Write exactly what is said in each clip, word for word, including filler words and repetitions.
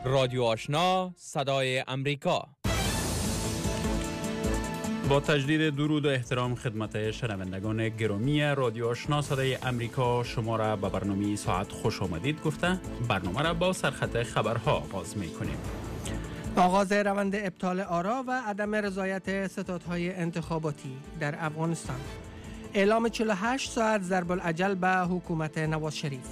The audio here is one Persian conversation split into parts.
رادیو آشنا صدای امریکا. با تجدید درود و احترام خدمت شنوندگان گرامی رادیو آشنا صدای امریکا، شما را به برنامه ساعت خوش آمدید گفته برنامه را با سرخط خبرها آغاز می کنیم. آغاز روند ابطال آرا و عدم رضایت ستادهای انتخاباتی در افغانستان. اعلام چهل و هشت ساعت ضرب الاجل به حکومت نواز شریف.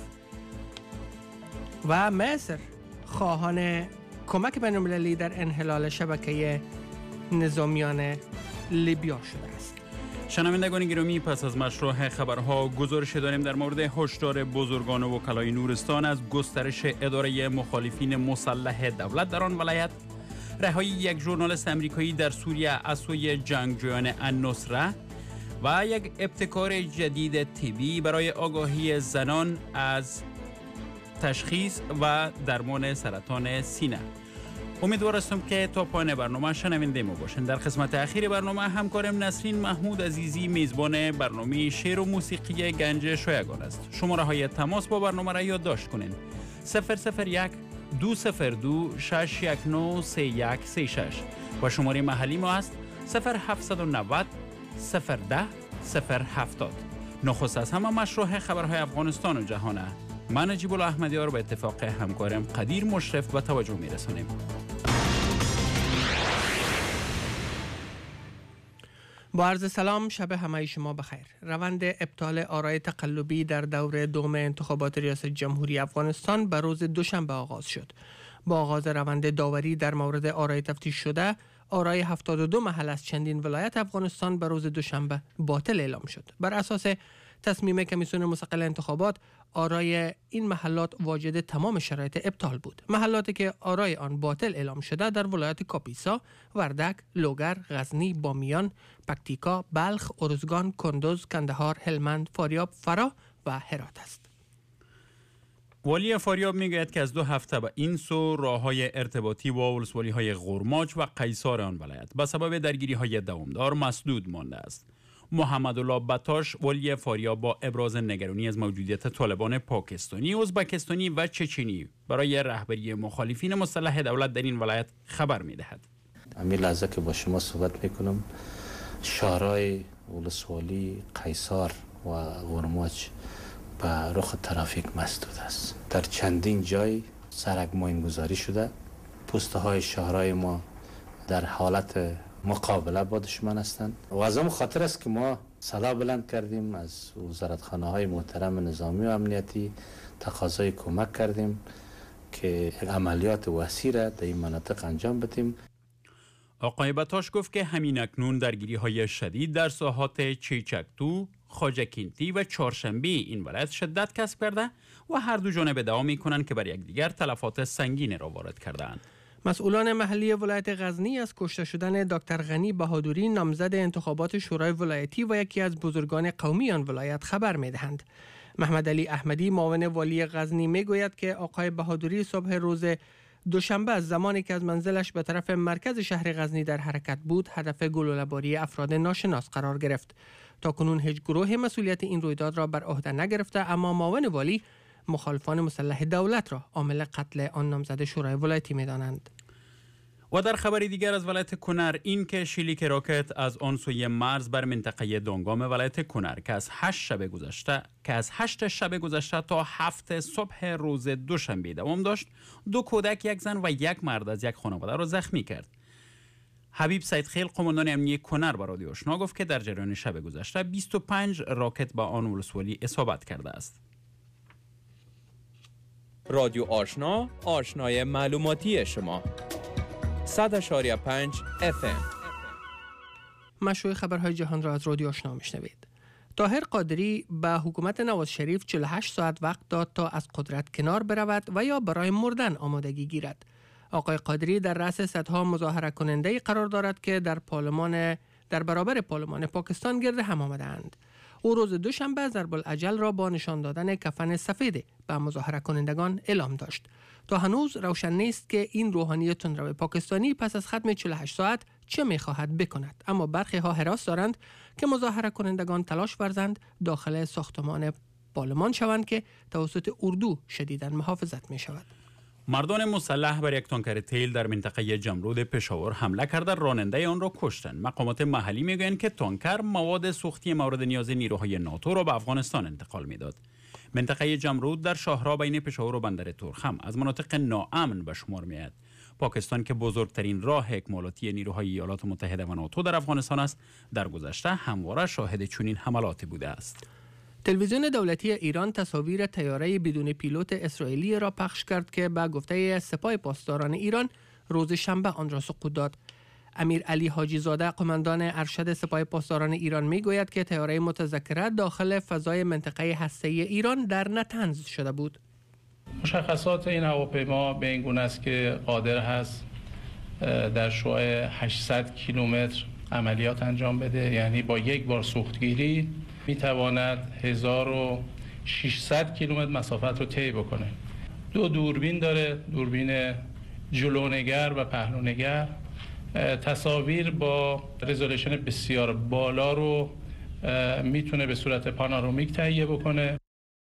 و مصر خواهان کمک بین‌المللی در انحلال شبکه نظامیان لیبیا شده است. شنوندگان گرامی، پس از مشروع خبرها گزارش داریم در مورد هشدار بزرگان وکلای نورستان از گسترش اداره مخالفین مسلح دولت در آن ولایت، رهایی یک ژورنالیست امریکایی در سوریه از سوی جنگجویان النصره و یک ابتکار جدید طبی برای آگاهی زنان از تشخیص و درمان سرطان سینه. امیدوار هستم که تا پایان برنامه شنونده ما باشین. در قسمت اخیر برنامه همکارم نسرین محمود عزیزی میزبان برنامه شعر و موسیقی گنج شایگان است. شماره های تماس با برنامه را یادداشت کنین: صفر صفر یک دو صفر دو شش یک نه سه یک سه شش و شماره محلی ما است صفر هفت نه صفر صفر ده صفر هفتاد. نخست از همه مشروع خبرهای افغانستان و جهانه. من نجیب الله احمدیار به اتفاق همکارم قدیر مشرف به توجه میرسانیم. با عرض سلام، شب همه شما بخیر. روند ابطال آرای تقلبی در دور دوم انتخابات ریاست جمهوری افغانستان به روز دوشنبه آغاز شد. با آغاز روند داوری در مورد آرای تفتیش شده، آرای هفتاد و دو محل از چندین ولایت افغانستان به روز دوشنبه باطل اعلام شد. بر اساس تصمیم کمیسیون مستقل انتخابات، آرای این محلات واجد تمام شرایط ابطال بود. محلاتی که آرای آن باطل اعلام شده در ولایت کاپیسا، وردک، لوگر، غزنی، بامیان، پکتیکا، بلخ، ارزگان، کندوز، کندهار، هلمند، فاریاب، فرا و هرات است. والی فاریاب میگوید که از دو هفته به این سو راه‌های ارتباطی با ولسوالی‌های غرماچ و قیصار آن ولایت به سبب درگیری‌های دوامدار مسدود مانده است. محمد الله بطاش والی فاریاب با ابراز نگرانی از موجودیت طالبان پاکستانی، ازبکستانی و چچنی برای رهبری مخالفین مسلح دولت در این ولایت خبر می‌دهد. همین لحظه که با شما صحبت می‌کنم، شهرهای ولسوالی قیصار و غرماچ به رخ ترافیک مسدود است. در چندین جای سرک ماینگذاری شده. پوسته های شهرهای ما در حالت مقابله با دشمن هستند و از آن خاطر است که ما صدا بلند کردیم، از وزارتخانه های محترم نظامی و امنیتی تقاضای کمک کردیم که عملیات وسیع را در این مناطق انجام بدیم. آقای بطاش گفت که همین اکنون درگیری های شدید در ساحات چیچکتو، خواجکینتی و چهارشنبه این ولایت شدت کسب کرده و هر دو جانب ادعا می‌کنند که بر یکدیگر تلفات سنگین را وارد کرده‌اند. مسئولان محلی ولایت غزنی از کشته شدن دکتر غنی بهادری، نامزد انتخابات شورای ولایتی و یکی از بزرگان قومی آن ولایت خبر می‌دهند. محمد علی احمدی، معاون والی غزنی، میگوید که آقای بهادری صبح روز دوشنبه از زمانی که از منزلش به طرف مرکز شهر غزنی در حرکت بود، هدف گلوله‌باری افراد ناشناس قرار گرفت. تاکنون هیچ گروه مسئولیت این رویداد را بر عهده نگرفته، اما معاون والی مخالفان مسلح دولت را عامل قتل آن نامزد شورای ولایتی می‌دانند. و در خبری دیگر از ولایت کنر، این که شلیک راکت از آن سوی مرز بر منطقه دانگام ولایت کنر که از هشت شب گذشته که از هشت شب گذشته تا هفت صبح روز دوشنبه دوام داشت، دو کودک، یک زن و یک مرد از یک خانواده را زخمی کرد. حبیب سیدخیل، قماندان امنیه کنر، با رادیو آشنا گفت که در جریان شب گذشته بیست و پنج راکت به آن ولسوالی اصابت کرده است. رادیو آشنا، آشنای معلوماتی شما. صد اشاری پنج اف ام. مشروع خبرهای جهان را از رادیو آشنا میشنوید. طاهر قادری به حکومت نواز شریف چهل و هشت ساعت وقت داد تا از قدرت کنار برود و یا برای مردن آمادگی گیرد. آقای قادری در رأس صدها مظاهره کننده قرار دارد که در پارلمان در برابر پارلمان پاکستان گرد هم آمدند. او روز دوشنبه ضرب الاجل را با نشان دادن کفن سفید به مظاهره کنندگان اعلام داشت. تا هنوز روشن نیست که این روحانی تندرو پاکستانی پس از ختم چهل و هشت ساعت چه می‌خواهد بکند، اما برخی ها حراس دارند که مظاهره کنندگان تلاش ورزند داخل ساختمان پارلمان شوند که توسط اردو شدیداً محافظت می شود. مردان مسلح بر یک تانکر تیل در منطقه جمرود پشاور حمله کرده، راننده آن را کشتند. مقامات محلی میگویند که تانکر مواد سوختی مورد نیاز نیروهای ناتو را به افغانستان انتقال میداد. منطقه جمرود در شاهراه بین پشاور و بندر تورخم از مناطق ناامن به شمار میآید. پاکستان که بزرگترین راه اکمالاتی نیروهای ایالات متحده و ناتو در افغانستان است، در گذشته همواره شاهد چنین حملاتی بوده است. تلویزیون دولتی ایران تصاویر طیاره بدون پیلوت اسرائیلی را پخش کرد که به گفته سپاه پاسداران ایران روز شنبه آن را سقوط داد. امیر علی حاجی زاده قماندان ارشد سپاه پاسداران ایران میگوید که طیاره متذکره داخل فضای منطقه هسته‌ای ایران در نتنز شده بود. مشخصات این هواپیما به این گونه است که قادر هست در شعاع هشتصد کیلومتر عملیات انجام بده، یعنی با یک بار سوختگیری میتواند هزار و ششصد کیلومتر مسافت رو طی بکنه. دو دوربین داره، دوربین جلونگر و پهلونگر. تصاویر با رزولوشن بسیار بالا رو میتونه به صورت پانورامیک تهیه بکنه.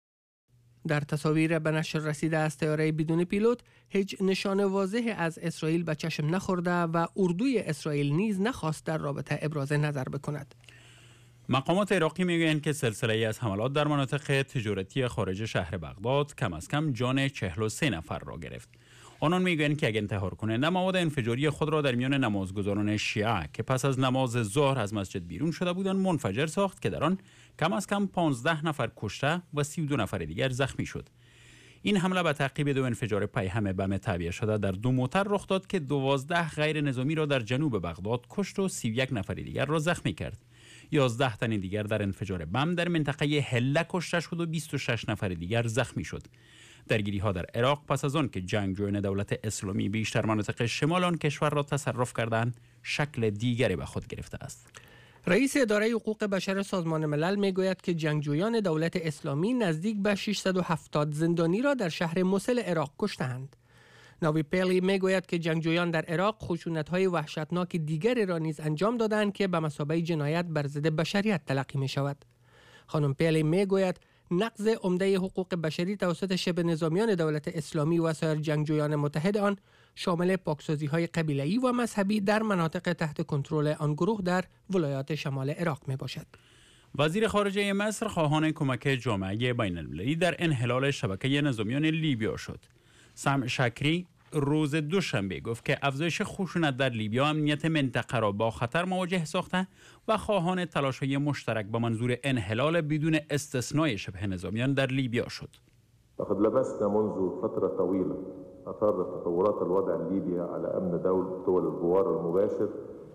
در تصاویر به نشر رسیده از طیاره بدون پیلوت هیچ نشانه واضح از اسرائیل به چشم نخورده و اردوی اسرائیل نیز نخواست در رابطه ابراز نظر بکند. مقامات عراقی میگویند که سلسله از حملات در مناطق تجارتی خارج شهر بغداد کم از کم جان چهل و سه نفر را گرفت. آنان میگویند که یک انتحار کننده مواد انفجاری خود را در میان نمازگزاران شیعه که پس از نماز ظهر از مسجد بیرون شده بودند منفجر ساخت که در آن کم از کم پانزده نفر کشته و سی و دو نفر دیگر زخمی شد. این حمله به تعقیب دو انفجار پیهم بم تعبیه شده در دو موتر رخ داد که دوازده غیر نظامی را در جنوب بغداد کشت و سی و یک نفر دیگر را زخمی کرد. یازده تن دیگر در انفجار بم در منطقه هله کشته شد و بیست و شش نفر دیگر زخمی شد. درگیری ها در عراق پس از آن که جنگجویان دولت اسلامی بیشتر مناطق شمال آن کشور را تصرف کردند، شکل دیگری به خود گرفته است. رئیس اداره حقوق بشر سازمان ملل میگوید که جنگجویان دولت اسلامی نزدیک به ششصد و هفتاد زندانی را در شهر موصل عراق کشتند. ناوی پیلی میگوید که جنگجویان در عراق خشونت‌های وحشتناک دیگری را نیز انجام دادند که به مثابه جنایت بر ضد بشریت تلقی می شود. خانم پیلی میگوید نقض عمده حقوق بشری توسط شبه نظامیان دولت اسلامی و سایر جنگجویان متحد آن شامل پاکسازی‌های قبیله‌ای و مذهبی در مناطق تحت کنترل آن گروه در ولایات شمال عراق می باشد. وزیر خارجه مصر خواهان کمک جامعه بین‌المللی در انحلال شبکه نظامیان لیبیا شد. سام شکری روز دوشنبه گفت که افزایش خشونت در لیبیا امنیت منطقه را با خطر مواجه ساخته و خواهان تلاش‌های مشترک با منظور انحلال بدون استثنای شبه نظامیان در لیبیا شد. لقد لبثنا منذ فترة طويلة أثار تطورات الوضع الليبي على أمن دول الجوار المباشر.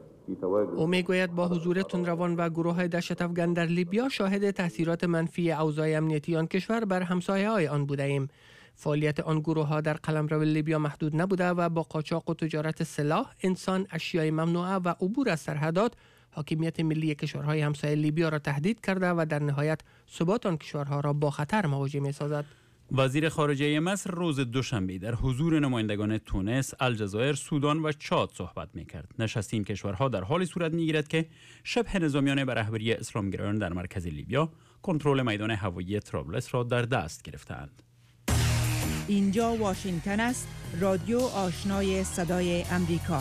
او میگوید با حضور تندروان و گروه‌های دهشت افکن در لیبیا شاهد تاثیرات منفی اوضاع امنیتی آن کشور بر همسایه‌های آن بوده‌ایم. فعالیت آن گروه‌ها در قلمرو لیبیا محدود نبوده و با قاچاق و تجارت سلاح، انسان، اشیای ممنوعه و عبور از سرحدات حاکمیت ملی کشورهای همسایه لیبیا را تهدید کرده و در نهایت ثبات آن کشورها را با خطر مواجه می‌سازد. وزیر خارجه مصر روز دوشنبه در حضور نمایندگان تونس، الجزایر، سودان و چاد صحبت می‌کرد. نشست این کشورها در حالی صورت می‌گیرد که شبه نظامیان به رهبری اسلامگرایان در مرکز لیبیا کنترل میدان هوایی طرابلس را در دست گرفته‌اند. اینجا واشنگتن است، رادیو آشنای صدای امریکا.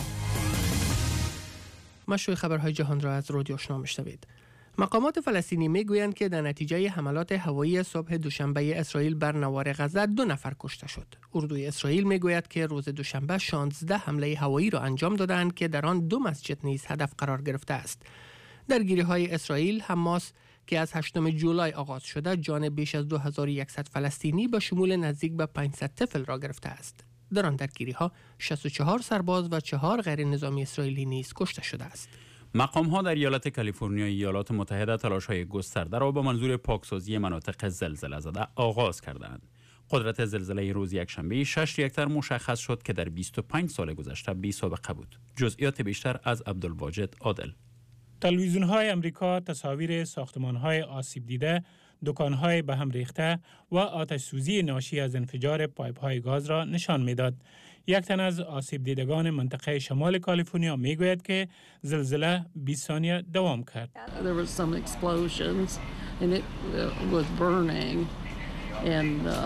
مشروع خبرهای جهان را از رادیو آشنا میشنوید. مقامات فلسطینی میگویند که در نتیجه حملات هوایی صبح دوشنبه اسرائیل بر نوار غزه دو نفر کشته شد. اردوی اسرائیل میگوید که روز دوشنبه شانزده حمله هوایی را انجام دادند که در آن دو مسجد نیز هدف قرار گرفته است. درگیری های اسرائیل حماس که از هشتم جولای آغاز شده جان بیش از دو هزار و صد فلسطینی به شمول نزدیک به پانصد طفل را گرفته است. در آن درگیری ها شصت و چهار سرباز و چهار غیر نظامی اسرائیلی نیز کشته شده است. مقام ها در ایالت کالیفرنیا ایالات متحده تلاش های گسترده را با منظور پاکسازی مناطق زلزله زده آغاز کردند. قدرت زلزله روز یکشنبه شش ریکتر مشخص شد که در بیست و پنج سال گذشته بی سابقه بود. جزئیات بیشتر از عبدالواجد عادل. تلویزیون‌های امریکا تصاویر ساختمان‌های آسیب دیده، دکان‌های به هم ریخته و آتش سوزی ناشی از انفجار پایپ‌های گاز را نشان می‌داد. یک تن از آسیب دیدگان منطقه شمال کالیفرنیا می‌گوید که زلزله بیست ثانیه دوام کرد. There was some explosions and it was burning and uh,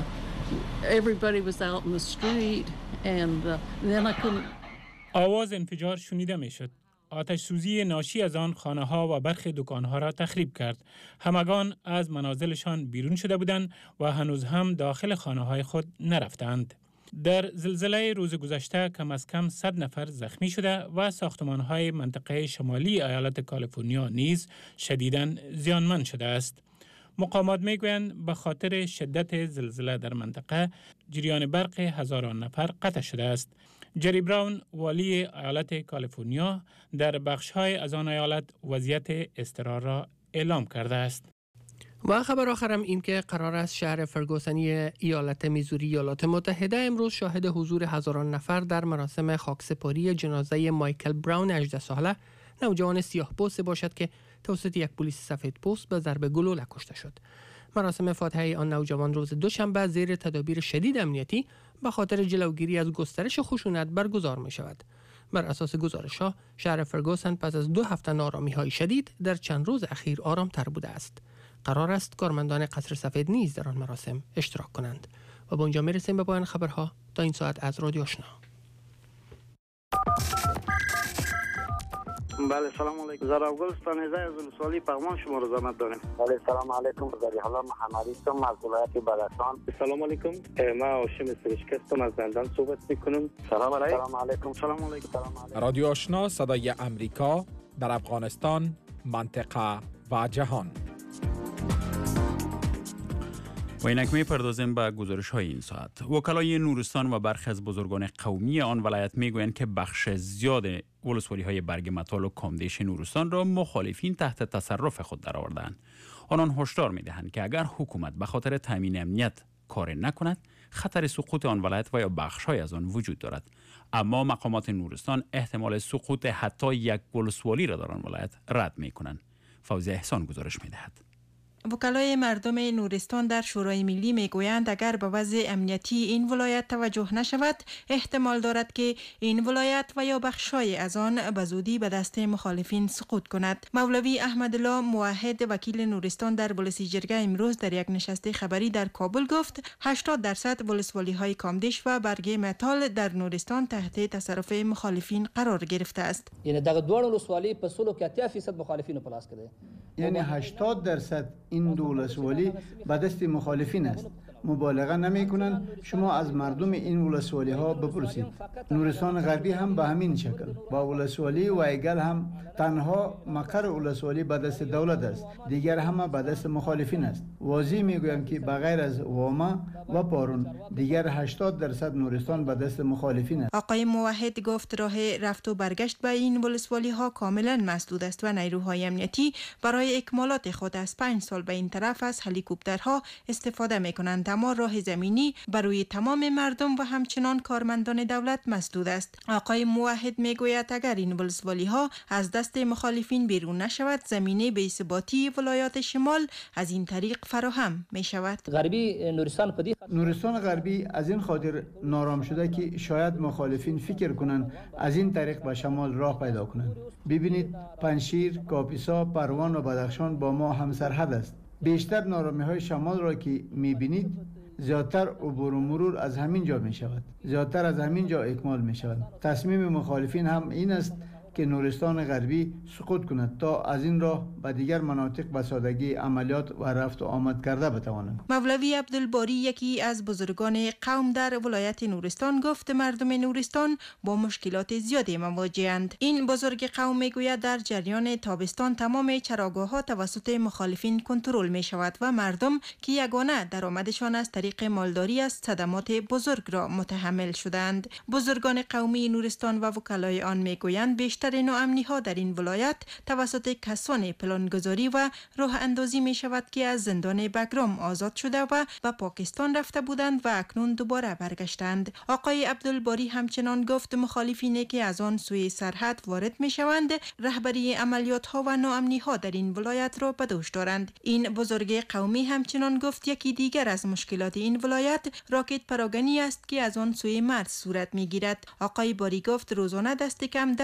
everybody was out in the street and uh, then I couldn't. آواز انفجار شنیده می شد. آتش سوزی ناشی از آن خانه ها و برخی دکان ها را تخریب کرد. همگان از منازلشان بیرون شده بودند و هنوز هم داخل خانه های خود نرفتند. در زلزله روز گذشته کم از کم صد نفر زخمی شده و ساختمان های منطقه شمالی ایالت کالیفرنیا نیز شدیداً زیانمند شده است. مقامات میگویند به خاطر شدت زلزله در منطقه جریان برق هزاران نفر قطع شده است. جری براون والی ایالت کالیفرنیا در بخش‌های از آن ایالت وضعیت اضطرار را اعلام کرده است. و خبر آخرم این که قرار است شهر فرگوسنی ایالت میزوری ایالات متحده امروز شاهد حضور هزاران نفر در مراسم خاکسپاری جنازه مایکل براون هجده ساله نوجوان سیاه پوست باشد که توسط یک پلیس سفید پوست به ضرب گلوله کشته شد. مراسم فاتحه آن نوجوان روز دوشنبه زیر تدابیر شدید امنیتی به خاطر جلوگیری از گسترش خشونت برگزار می شود. بر اساس گزارش‌ها شهر فرگوسن پس از دو هفته نارامی‌های شدید در چند روز اخیر آرام‌تر بوده است. قرار است کارمندان قصر سفید نیز در آن مراسم اشتراک کنند. و با اینجا میرسیم به پایان خبرها تا این ساعت از رادیو آشنا. بله سلام علیکم. زرا گلستان هزار از سوالی پیغام شما رو زحمت داریم. بله سلام علیکم. زری حالا محمدی هستم از ولایت بلخان. سلام علیکم. من هاشم سرشک هستم از زندان صحبت میکنم. سلام علیکم. سلام علیکم. سلام علیکم. سلام علیکم. رادیو آشنا صدای امریکا در افغانستان، منطقه و جهان. و اینک می پردازیم به گزارش های این ساعت. وکلای نورستان و برخی از بزرگان قومی آن ولایت می گویند که بخش زیاد ولسوالی های برگ متال و کامدیش نورستان را مخالفین تحت تصرف خود درآوردند. آنان هشدار می دهند که اگر حکومت به خاطر تامین امنیت کار نکند خطر سقوط آن ولایت و یا بخش های از آن وجود دارد. اما مقامات نورستان احتمال سقوط حتی یک ولسوالی را در آن ولایت رد می کنند. فوزی احسان گزارش می دهد. وکلای مردم نورستان در شورای ملی میگویند اگر به وضع امنیتی این ولایت توجه نشود احتمال دارد که این ولایت و یا بخشای از آن به زودی به دست مخالفین سقوط کند. مولوی احمدالله موحد وکیل نورستان در ولسی جرگه امروز در یک نشست خبری در کابل گفت هشتاد درصد ولسوالی های کامدیش و برگ متال در نورستان تحت تصرف مخالفین قرار گرفته است. یعنی دغه دوه ولسوالی په سلو کې اتیا فیصد مخالفین په لاس کې دي. یعنی هشتاد درصد این دو ولسوالی به دست مخالفین است. مبالغه نمی کنند. شما از مردم این ولسوالی ها بپرسید. نورستان غربی هم به همین شکل. با ولسوالی و ایگل هم تنها مقر ولسوالی به دست دولت است. دیگر همه به دست مخالفین است. واضح می گویم که بغیر از واما و پارون دیگر هشتاد درصد نورستان به دست مخالفین است. آقای موحد گفت راه رفت و برگشت به این ولسوالی ها کاملا مسدود است و نیروهای امنیتی برای اکمالات خود از پنج سال به این طرف از هلیکوپترها استفاده می کنند. اما راه زمینی برای تمام مردم و همچنان کارمندان دولت مسدود است. آقای موحد میگوید اگر این ولسوالی ها از دست مخالفین بیرون نشود زمینه به ثباتی ولایات شمال از این طریق فراهم می شود. غربی نورستان پدی نورستان غربی از این خاطر نارام شده که شاید مخالفین فکر کنند از این طریق به شمال راه پیدا کنند. ببینید پنشیر، کاپیسا، پروان و بدخشان با ما همسرحد است. بیشتر نارامی های شمال را که میبینید زیادتر عبور و مرور از همین جا می شود. زیادتر از همین جا اکمال می شود. تصمیم مخالفین هم این است که نورستان غربی سقوط کند تا از این راه به دیگر مناطق به سادگی عملیات و رفت و آمد کرده بتوانند. مولوی عبدالباری یکی از بزرگان قوم در ولایت نورستان گفت مردم نورستان با مشکلات زیادی مواجه‌اند. این بزرگ قوم میگوید در جریان تابستان تمام چراگاه‌ها توسط مخالفین کنترل می شود و مردم که یگانه درآمدشان از طریق مالداری است صدمات بزرگ را متحمل شدند. بزرگان قومی نورستان و وکلای آن میگویند بیشتر ناامنی ها در این ولایت توسط کسان پلانگذاری و راه اندازی می شود که از زندان بگرام آزاد شده و به پاکستان رفته بودند و اکنون دوباره برگشتند. آقای عبدالباری همچنان گفت مخالفینی که از آن سوی سرحد وارد می شوند رهبری عملیات ها و ناامنی ها در این ولایت را به دوش دارند. این بزرگ قومی همچنان گفت یکی دیگر از مشکلات این ولایت راکت پراگنی است که از آن سوی مرز صورت می گیرد. آقای باری گفت روزانه دست کم ده الی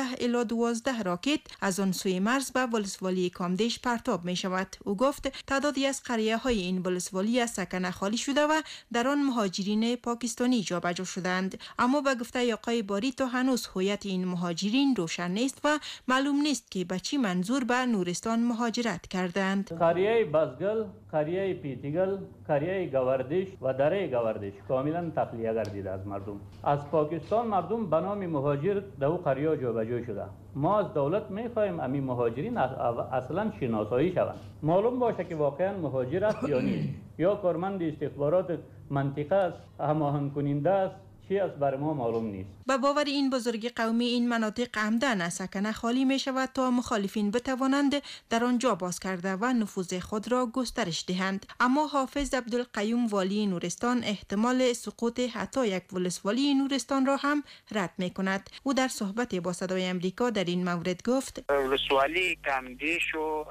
تا دوازده راکت از آن سوی مرز به ولسوالی کامدیش پرتاب می شود. او گفت تعدادی از قریه های این ولسوالی از سکنه خالی شده و در آن مهاجرین پاکستانی جابجا شدند. اما به گفته آقای باری تا هنوز هویت این مهاجرین روشن نیست و معلوم نیست که به چی منظور به نورستان مهاجرت کردند. قریه بزگل، قریه پیتیگل، قریه گوردش و دره گوردش کاملا تخلیه گردیده از مردم. از پاکستان مردم به نام مهاجر در او قریه جابجا شده. ما از دولت می‌خواهیم همین مهاجرین اصلا شناسایی شوند. معلوم باشه که واقعا مهاجر است یا نیست، یا کارمند استخبارات منطقه است، هماهنگ کننده است، چی از بر ما معلوم نیست. با باور این بزرگ قومی این مناطق عمدن از سکنه خالی می شود تا مخالفین بتوانند در آنجا باز کرده و نفوذ خود را گسترش دهند. اما حافظ عبدالقیوم والی نورستان احتمال سقوط حتی یک ولسوالی نورستان را هم رد می کند. او در صحبت با صدای امریکا در این مورد گفت ولسوالی کامدیش و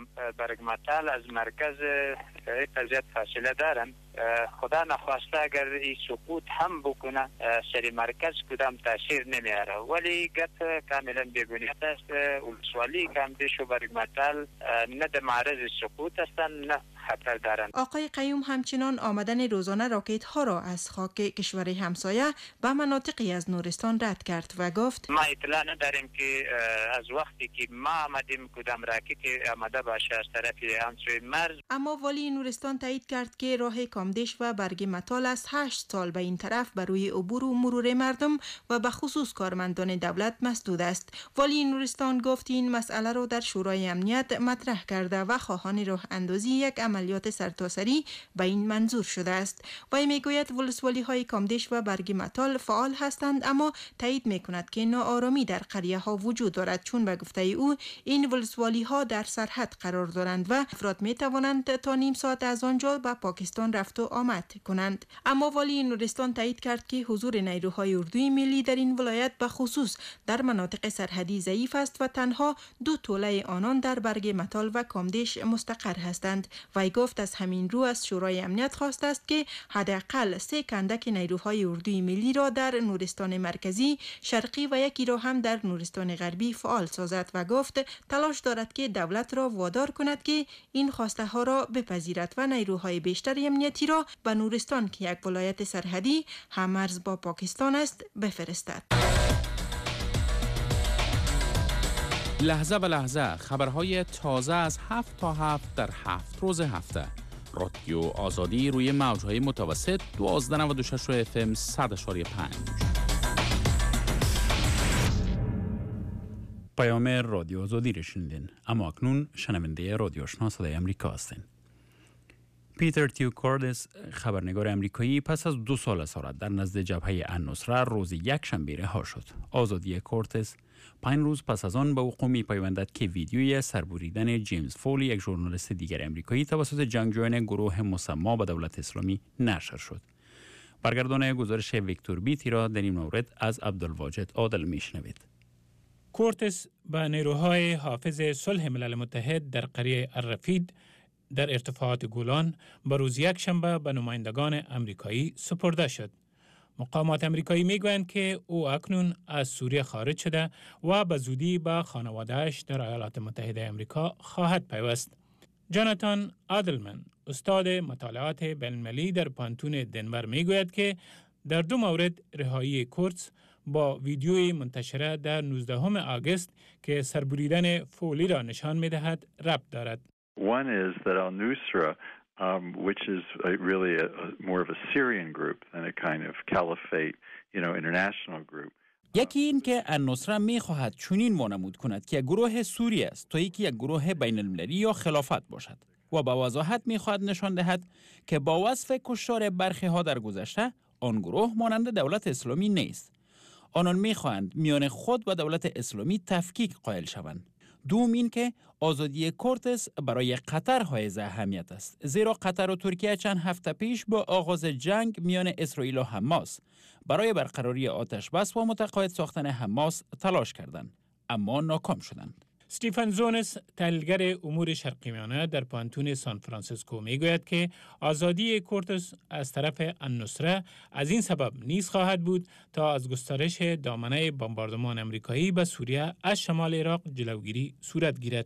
برگمتال از مرکز قضیت فاصله دارند. خدا نخواسته اگر این سقوط هم بکنه سری مرکز کدام تاثیر نمیاره، ولی گت کاملا بیگونیت است. ولسوالی کامدیش و برگمتال نه در معرض سقوط هستند نه خطر دارند. آقای قیوم همچنان آمدن روزانه راکت ها را از خاک کشور همسایه به مناطقی از نورستان رد کرد و گفت ما اطلاع نداریم که از وقتی که ما آمدیم کدام راکت آمده باشه از طرف همسوی مرز. اما والی نورستان تایید کرد که راه کامدیش و برگ متال از هشت سال به این طرف برای عبور و مرور مردم و به خصوص کارمندان دولت مسدود است. والی نورستان گفت این مسئله را در شورای امنیت مطرح کرده و خواهان راه اندازی یک عملیات سرتاسری به این منظور شده است. وی میگوید ولسوالی های کامدیش و برگ متال فعال هستند، اما تایید میکند که ناآرامی در قریه ها وجود دارد، چون به گفته او این ولسوالی ها در سرحد قرار دارند و افراد می توانند تا نیم ساعت از آنجا به پاکستان رفت و آمد کنند. اما والی نورستان تایید کرد که حضور نیروهای اردوی ملی در این ولایت به خصوص در مناطق سرحدی ضعیف است و تنها دو توله آنان در برگ متال و کامدیش مستقر هستند. وی گفت از همین رو از شورای امنیت خواسته است که حداقل سه کندک نیروهای اردوی ملی را در نورستان مرکزی، شرقی و یکی را هم در نورستان غربی فعال سازد و گفت تلاش دارد که دولت را وادار کند که این خواسته ها را بپذیرد و نیروهای بیشتر امنیتی را به نورستان که یک ولایت سرحدی هم‌مرز با پاکستان است بفرستد. لحظه به لحظه خبرهای تازه از هفت تا هفت در هفت روز هفته. رادیو آزادی روی موجهای متوسط دوازده و نود و شش اف ام صد اشاری پنج. پیام رادیو آزادی را شنیدین، اما اکنون شنونده رادیو آشنا صدای امریکا هستین. پیتر تیو کاردس، خبرنگار امریکایی، پس از دو سال اسارت در نزد جبهه النصره روز یک شنبه رها شد. آزادی کورتس پنج روز پس از آن به وقوع می‌پیوندد که ویدیوی سربریدن جیمز فولی، یک ژورنالیست دیگر امریکایی، توسط جنگجویان گروه مسما به دولت اسلامی نشر شد. برگردان گزارش ویکتور بیتی را در این مورد از عبدالواجد عادل میشنوید. کورتس به نیروهای حافظ صلح ملل متحد در قریه الرفید در ارتفاعات گولان به روز یک شنبه به نمایندگان امریکایی سپرده شد. مقامات امریکایی میگویند که او اکنون از سوریه خارج شده و به زودی به خانواده‌اش در ایالات متحده امریکا خواهد پیوست. جاناتان آدلمن، استاد مطالعات بین‌المللی در پانتون دنور، میگوید که در دو مورد رهایی کورتس با ویدیوی منتشره در نوزدهم آگوست که سربریدن فولی را نشان می‌دهد ربط دارد. One is that al-Nusra, um, which is a, really a, a, more of a Syrian group than a kind of caliphate, you know, international group. یکی این که النصره می‌خواهد چنین وانمود کند که گروه سوری است تا اینکه یک گروه بین‌المللی یا خلافت باشد و با وضاحت می‌خواهد نشان دهد که با وصف کشتار برخی ها در گذشته آن گروه مانند دولت اسلامی نیست. آنان می‌خواهند میان خود و دولت اسلامی تفکیک قائل شوند. دوم این که آزادی کورتس برای قطر حائز اهمیت است، زیرا قطر و ترکیه چند هفته پیش با آغاز جنگ میان اسرائیل و حماس برای برقراری آتش بس و متقاعد ساختن حماس تلاش کردند، اما ناکام شدند. استیفن زونس تحلیلگر امور شرقی میانه در پانتون سان فرانسیسکو میگوید که آزادی کورتس از طرف النصره از این سبب نیز خواهد بود تا از گسترش دامنه بمباردمان امریکایی به سوریه از شمال عراق جلوگیری صورت گیرد.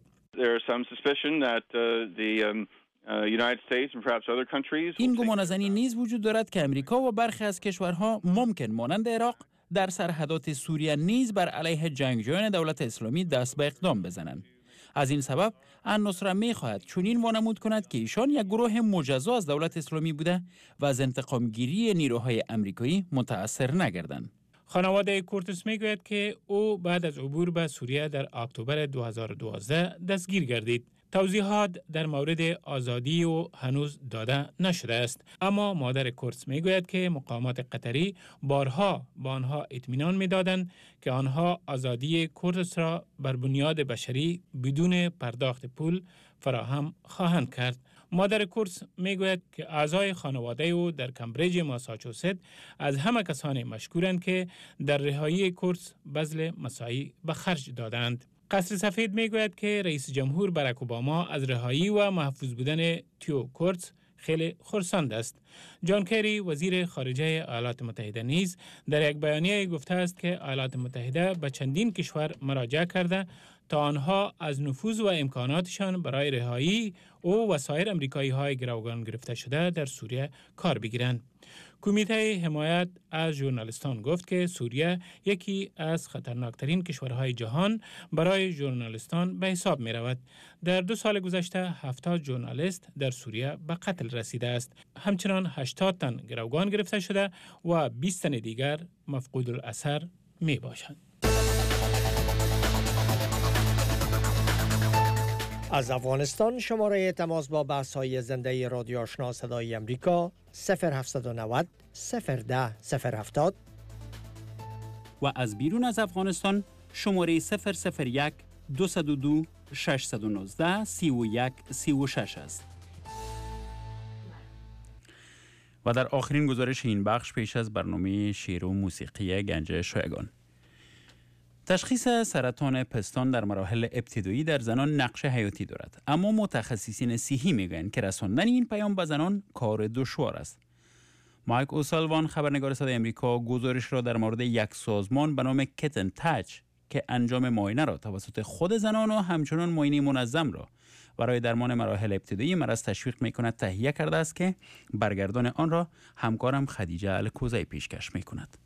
این گمان از این نیز وجود دارد که امریکا و برخی از کشورها ممکن مانند عراق در سرحدات سوریه نیز بر علیه جنگجویان دولت اسلامی دست به اقدام بزنند. از این سبب النصره می‌خواهد چنین وانمود کند که ایشان یک گروه مجزا از دولت اسلامی بوده و از انتقام گیری نیروهای امریکایی متأثر نگردند. خانواده کورتس میگوید که او بعد از عبور به سوریه در اکتبر دو هزار و دوازده دستگیر گردید. توضیحات در مورد آزادی او هنوز داده نشده است، اما مادر کورتس میگوید که مقامات قطری بارها با آنها اطمینان میدادند که آنها آزادی کورتس را بر بنیاد بشری بدون پرداخت پول فراهم خواهند کرد. مادر کورتس میگوید که اعضای خانواده او در کمبریج ماساچوست از همه کسانی مشکورند که در رهایی کورتس بذل مساعی به خرج دادند. قصر سفید میگوید که رئیس جمهور باراک اوباما از رهایی و محفوظ بودن تیو کورتس خیلی خرسند است. جان کری وزیر خارجه ایالات متحده نیز در یک بیانیه گفته است که ایالات متحده به چندین کشور مراجعه کرده تا آنها از نفوذ و امکاناتشان برای رهایی او و سایر امریکایی های گروگان گرفته شده در سوریه کار بگیرند. کمیته حمایت از ژورنالیستان گفت که سوریه یکی از خطرناکترین کشورهای جهان برای ژورنالیستان به حساب می رود. در دو سال گذشته هفتاد ژورنالیست در سوریه به قتل رسیده است. همچنان هشتاد تن گروگان گرفته شده و بیست تن دیگر مفقود الاثر می باشند. از افغانستان شماره تماس با بحث‌های زنده رادیو آشنا صدای امریکا صفر هفتصد و نود صفر ده صفر هفتاد و از بیرون از افغانستان شماره صفر صفر یک دویست و دو ششصد و نوزده سی و یک سی و شش است. و در آخرین گزارش این بخش پیش از برنامه شعر و موسیقی گنج شایگان، تشخیص سرطان پستان در مراحل ابتدایی در زنان نقش حیاتی دارد، اما متخصصین صحی میگویند که رساندن این پیام به زنان کار دشوار است. مایک اوسالوان خبرنگار صدای امریکا گزارش را در مورد یک سازمان به نام کتن تاچ که انجام معاینه را توسط خود زنان و همچنان معاینه منظم را برای درمان مراحل ابتدایی مرض تشویق میکند تهیه کرده است که برگردان آن را همکارم خدیجه الکوزی پیشکش میکند.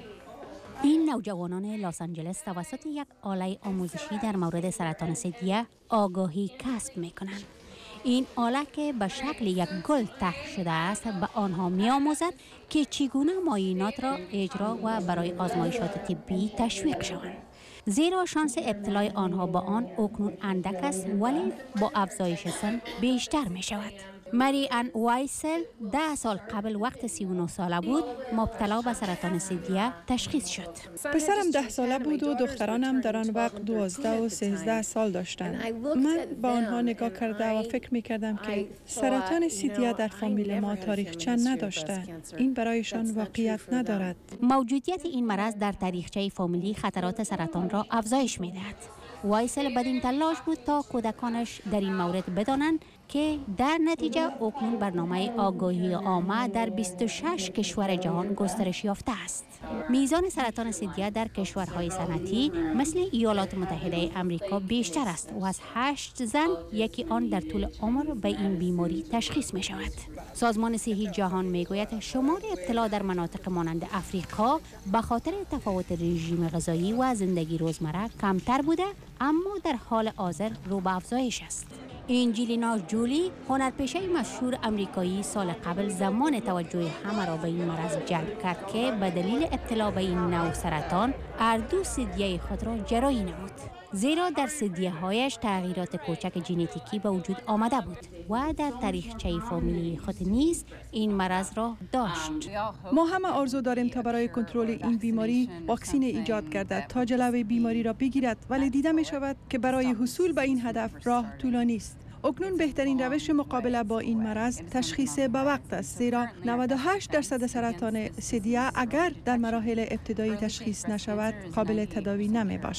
این نوجوانان لس آنجلس توسط یک آله آموزشی در مورد سرطان ثدیه آگاهی کسب می‌کنند. این آله که به شکل یک گل طرح شده است به آنها می‌آموزد که چگونه معاینات را اجرا و برای آزمایشات طبی تشویق شوند. زیرا شانس ابتلای آنها با آن اکنون اندک است، ولی با افزایش سن بیشتر می شود. مری ان وایسل ده سال قبل وقت سی و نه ساله بود مبتلا به سرطان ثدیه تشخیص شد. پسرم ده ساله بود و دخترانم در آن وقت دوازده و سیزده سال داشتند. من با آنها نگاه کرده و فکر می کردم که سرطان ثدیه در فامیل ما تاریخچه نداشته. این برایشان واقعیت ندارد. موجودیت این مرض در تاریخچه فامیلی خطرات سرطان را افزایش می دهد. وایسل بدین تلاش بود تا کودکانش در این مورد بدانند که در نتیجه اکنون برنامه آگاهی عامه در بیست و شش کشور جهان گسترش یافته است. میزان سرطان ثدیه در کشورهای صنعتی مثل ایالات متحده آمریکا بیشتر است و از هشت زن یکی آن در طول عمر به این بیماری تشخیص می شود. سازمان صحی جهان می گوید شمار ابتلا در مناطق مانند افریقا به خاطر تفاوت رژیم غذایی و زندگی روزمره کمتر بوده، اما در حال حاضر رو به افزایش است. انجلینا جولی هنرپیشه مشهور امریکایی سال قبل زمان توجه همه را به این مرض جلب کرد که به دلیل ابتلا به این نوع سرطان اردو ثدیه خود را جراحی نمود، زیرا در ثدیه هایش تغییرات کوچک ژنتیکی به وجود آمده بود و در تاریخچه فامیلی خود نیز این مرض را داشت. ما همه آرزو داریم تا برای کنترل این بیماری واکسین ایجاد گردد تا جلوی بیماری را بگیرد، ولی دیده می شود که برای حصول به این هدف راه طولانی است. اکنون بهترین روش مقابله با این مرض تشخیص به وقت است، زیرا نود و هشت درصد سرطان ثدیه اگر در مراحل ابتدایی تشخیص نشود قابل تداوی نمی باشد.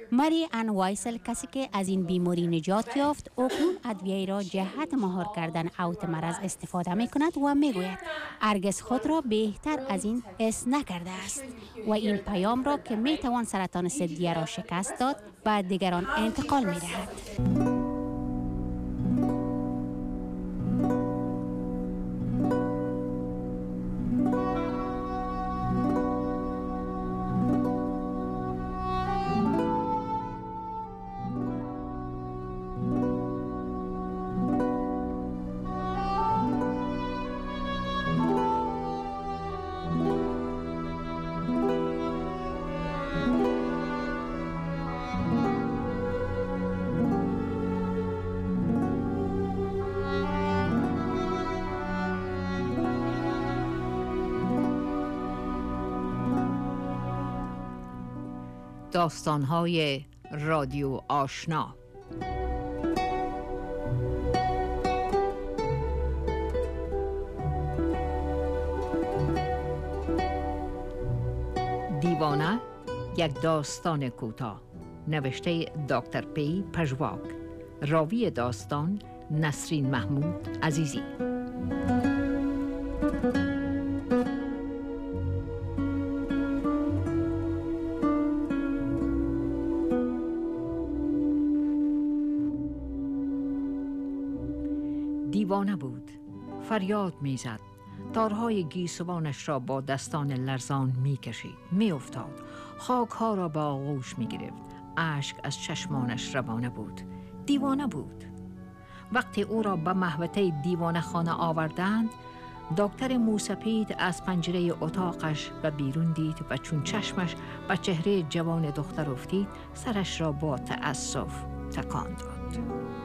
مری ان وایسل کسی که از این بیماری نجات یافت اکنون ادویه را جهت مهار کردن اوت مرض استفاده می کند و می گوید هرگز خود را بهتر از این حس نکرده است و این پیام را که می توان سرطان ثدیه را شکست داد به دیگران انتقال می دهد. داستان‌های رادیو آشنا. دیوانه، یک داستان کوتاه، نوشته دکتر پی پژواک، راوی داستان نسرین محمود عزیزی. دیوانه بود، فریاد میزد، تارهای گیسوانش را با دستان لرزان میکشید، میافتاد، خاک ها را با آغوش میگرفت، اشک از چشمانش روانه بود. دیوانه بود. وقتی او را به محوطه دیوانه خانه آوردند، دکتر موسپید از پنجره اتاقش به بیرون دید و چون چشمش به چهره جوان دختر افتید، سرش را با تأسف تکان داد.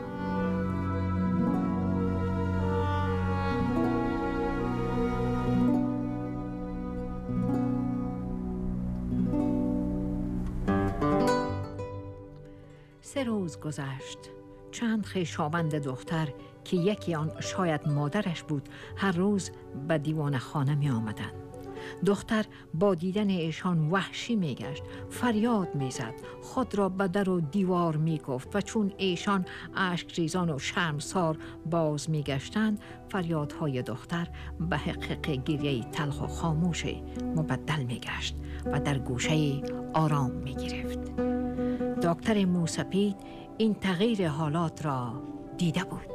سه روز گذشت. چند خویشاوند دختر که یکی آن شاید مادرش بود هر روز به دیوان خانه می آمدند. دختر با دیدن ایشان وحشی می گشت، فریاد می زد، خود را به در و دیوار می گفت و چون ایشان اشک ریزان و شرمسار باز می گشتند، فریادهای دختر به حقیق گریه تلخ و خاموش مبدل می گشت و در گوشه آرام می گرفت. دکتر موسپید این تغییر حالات را دیده بود.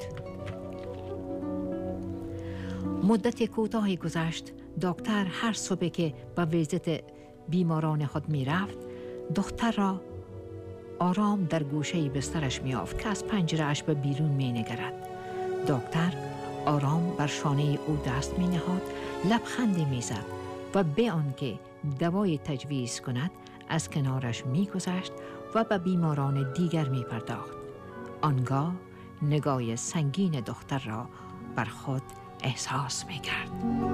مدت کوتاهی گذشت. دکتر هر صبح که به ویزیت بیماران خود می رفت، دختر را آرام در گوشه بسترش می یافت که از پنجره اش به بیرون می نگرد. دکتر آرام بر شانه او دست می نهاد، لبخندی می زد و به آنکه دوای تجویز کند از کنارش می گذشت و به بیماران دیگر می پرداخت. آنگاه نگاه سنگین دختر را بر خود احساس می کرد.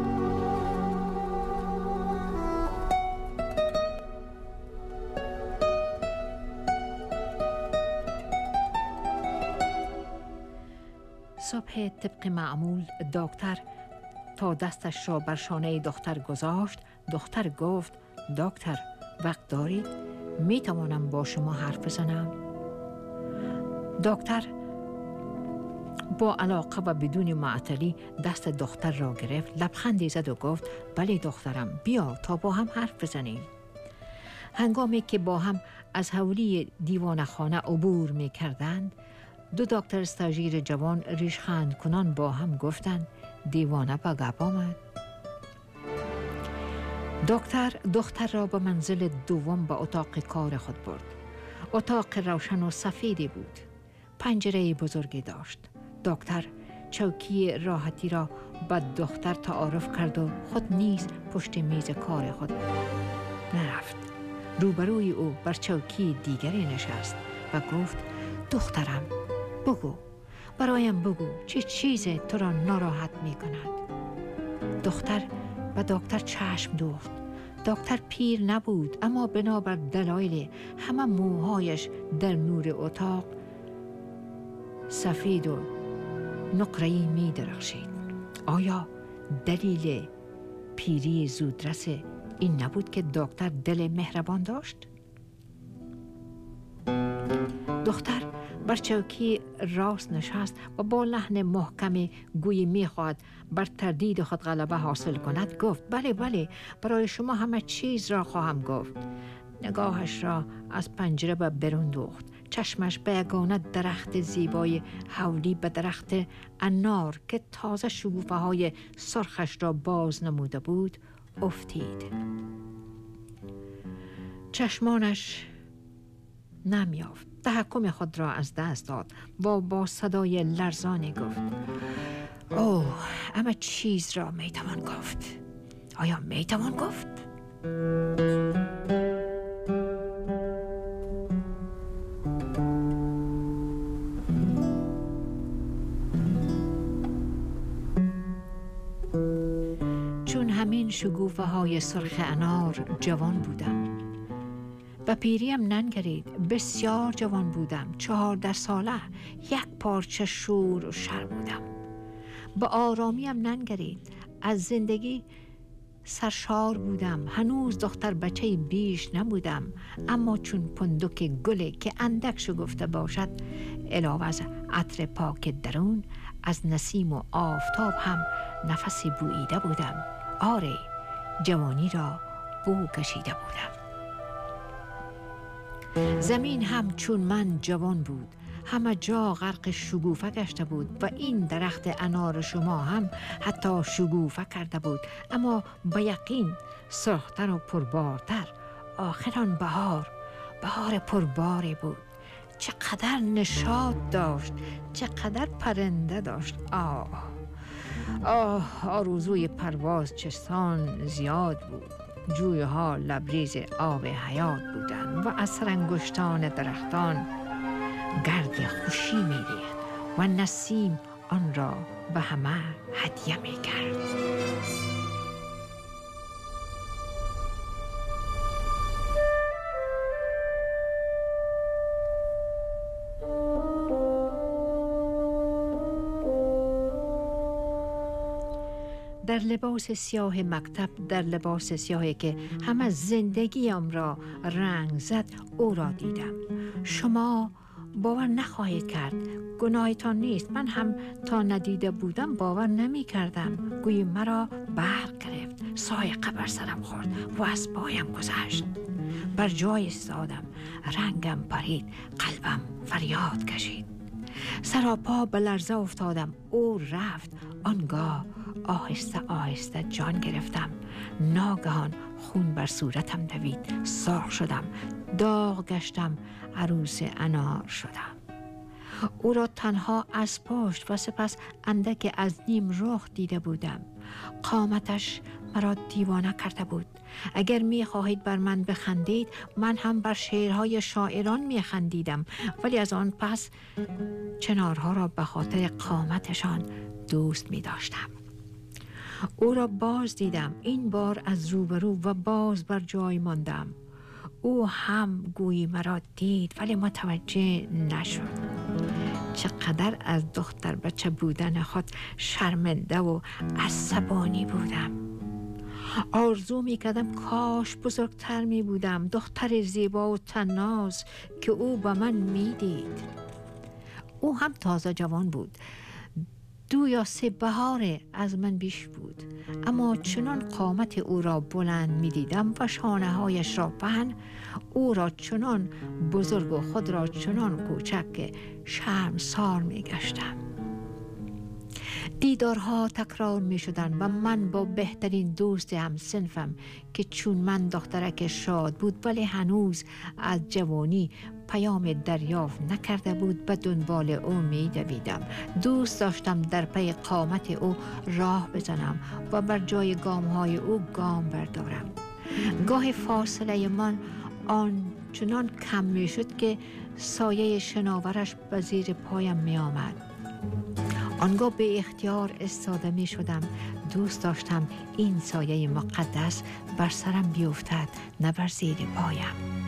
صبح طبق معمول دکتر تا دستش را بر شانه دختر گذاشت. دختر گفت: دکتر وقت دارید؟ می توانم با شما حرف بزنم؟ دکتر با علاقه و بدون معطلی دست دختر را گرفت، لبخندی زد و گفت: بله دخترم، بیا تا با هم حرف بزنیم. هنگامی که با هم از حولی دیوان خانه عبور می کردند، دو دکتر استاژیر جوان ریشخند کنان با هم گفتند: دیوانه به گپ آمد. دکتر دختر را به منزل دوم به اتاق کار خود برد. اتاق روشن و سفیدی بود. پنجره بزرگی داشت. دکتر چوکی راحتی را به دختر تعارف کرد و خود نیز پشت میز کار خود نرفت. روبروی او بر چوکی دیگری نشست و گفت: دخترم بگو، برایم بگو چه چیزی تو را ناراحت می کند؟ دختر به دکتر چشم دوخت. دکتر پیر نبود، اما بنابر دلایل همه موهایش در نور اتاق سفید و نقره‌ای می درخشید. آیا دلیل پیری زودرس این نبود که دکتر دل مهربان داشت؟ دختر بر چوکی راست نشست و با لحن محکمی گویی میخواهد بر تردید خود غلبه حاصل کند گفت بله بله برای شما همه چیز را خواهم گفت. نگاهش را از پنجره به بیرون دوخت. چشمش به یگانه درخت زیبای حولی به درخت انار که تازه شکوفه های سرخش را باز نموده بود افتید. چشمانش نمیافت. تحکم خود را از دست داد و با صدای لرزانی گفت اوه اما چیز را میتوان گفت. آیا میتوان گفت؟ چون همین شکوفه های سرخ انار جوان بودم و پیریم ننگرید. بسیار جوان بودم، چهارده ساله، یک پارچه شور و شر بودم. به آرامیم ننگرید. از زندگی سرشار بودم. هنوز دختر بچه بیش نبودم، اما چون پندک گلی که اندک شکفته باشد علاوه از عطر پاک درون از نسیم و آفتاب هم نفسی بوییده بودم. آره جوانی را بو کشیده بودم. زمین هم چون من جوان بود، همه جا غرق شگوفه گشته بود و این درخت انار شما هم حتی شگوفه کرده بود، اما با یقین سرختر و پربارتر. آخران بهار، بهار پرباری بود. چقدر نشاط داشت، چقدر پرنده داشت. آه آه آرزوی پرواز چستان زیاد بود. جویها لبریز آب حیات بودند و از سرانگشتان درختان گرد خوشی می ریخت و نسیم آن را به همه هدیه می کرد. در لباس سیاه مکتب، در لباس سیاهی که همه زندگیم را رنگ زد، او را دیدم. شما باور نخواهید کرد، گناهتان نیست. من هم تا ندیده بودم باور نمی کردم. گویی مرا برق گرفت، صاعقه بر سرم خورد و از پایم گذشت. بر جای ایستادم، رنگم پرید، قلبم فریاد کشید. سراپا به لرزه افتادم. او رفت. آنگاه آهسته آهسته جان گرفتم. ناگهان خون بر صورتم دوید. سرخ شدم، داغ گشتم، عروس انار شدم. او را تنها از پشت و سپس اندک از نیم رخ دیده بودم. قامتش مرا دیوانه کرده بود. اگر می خواهید بر من بخندید، من هم بر شعرهای شاعران می خندیدم، ولی از آن پس چنارها را به خاطر قامتشان دوست می داشتم. او را باز دیدم، این بار از روبرو، و باز بر جای ماندم. او هم گویی مرا دید ولی متوجه نشد. چقدر از دختر بچه بودن خود شرمنده و عصبانی بودم. آرزو می کردم کاش بزرگتر می بودم، دختر زیبا و طناز که او به من می دید. او هم تازه جوان بود، دو یا سه بهار از من بیش بود، اما چنان قامت او را بلند می دیدم و شانه هایش را پهن، او را چنان بزرگ و خود را چنان کوچک که شرمسار می گشتم. دیدارها تکرار می شدن و من با بهترین دوست هم صنفم که چون من دخترک شاد بود ولی هنوز از جوانی پیام دریافت نکرده بود به دنبال او می دویدم. دوست داشتم در پی قامت او راه بزنم و بر جای گامهای او گام بردارم. گاه فاصله من آن چنان کم می شد که سایه شناورش به زیر پایم می آمد. آنگاه به اختیار استاده می شدم. دوست داشتم این سایه مقدس بر سرم بیفتد، نه بر زیر پایم.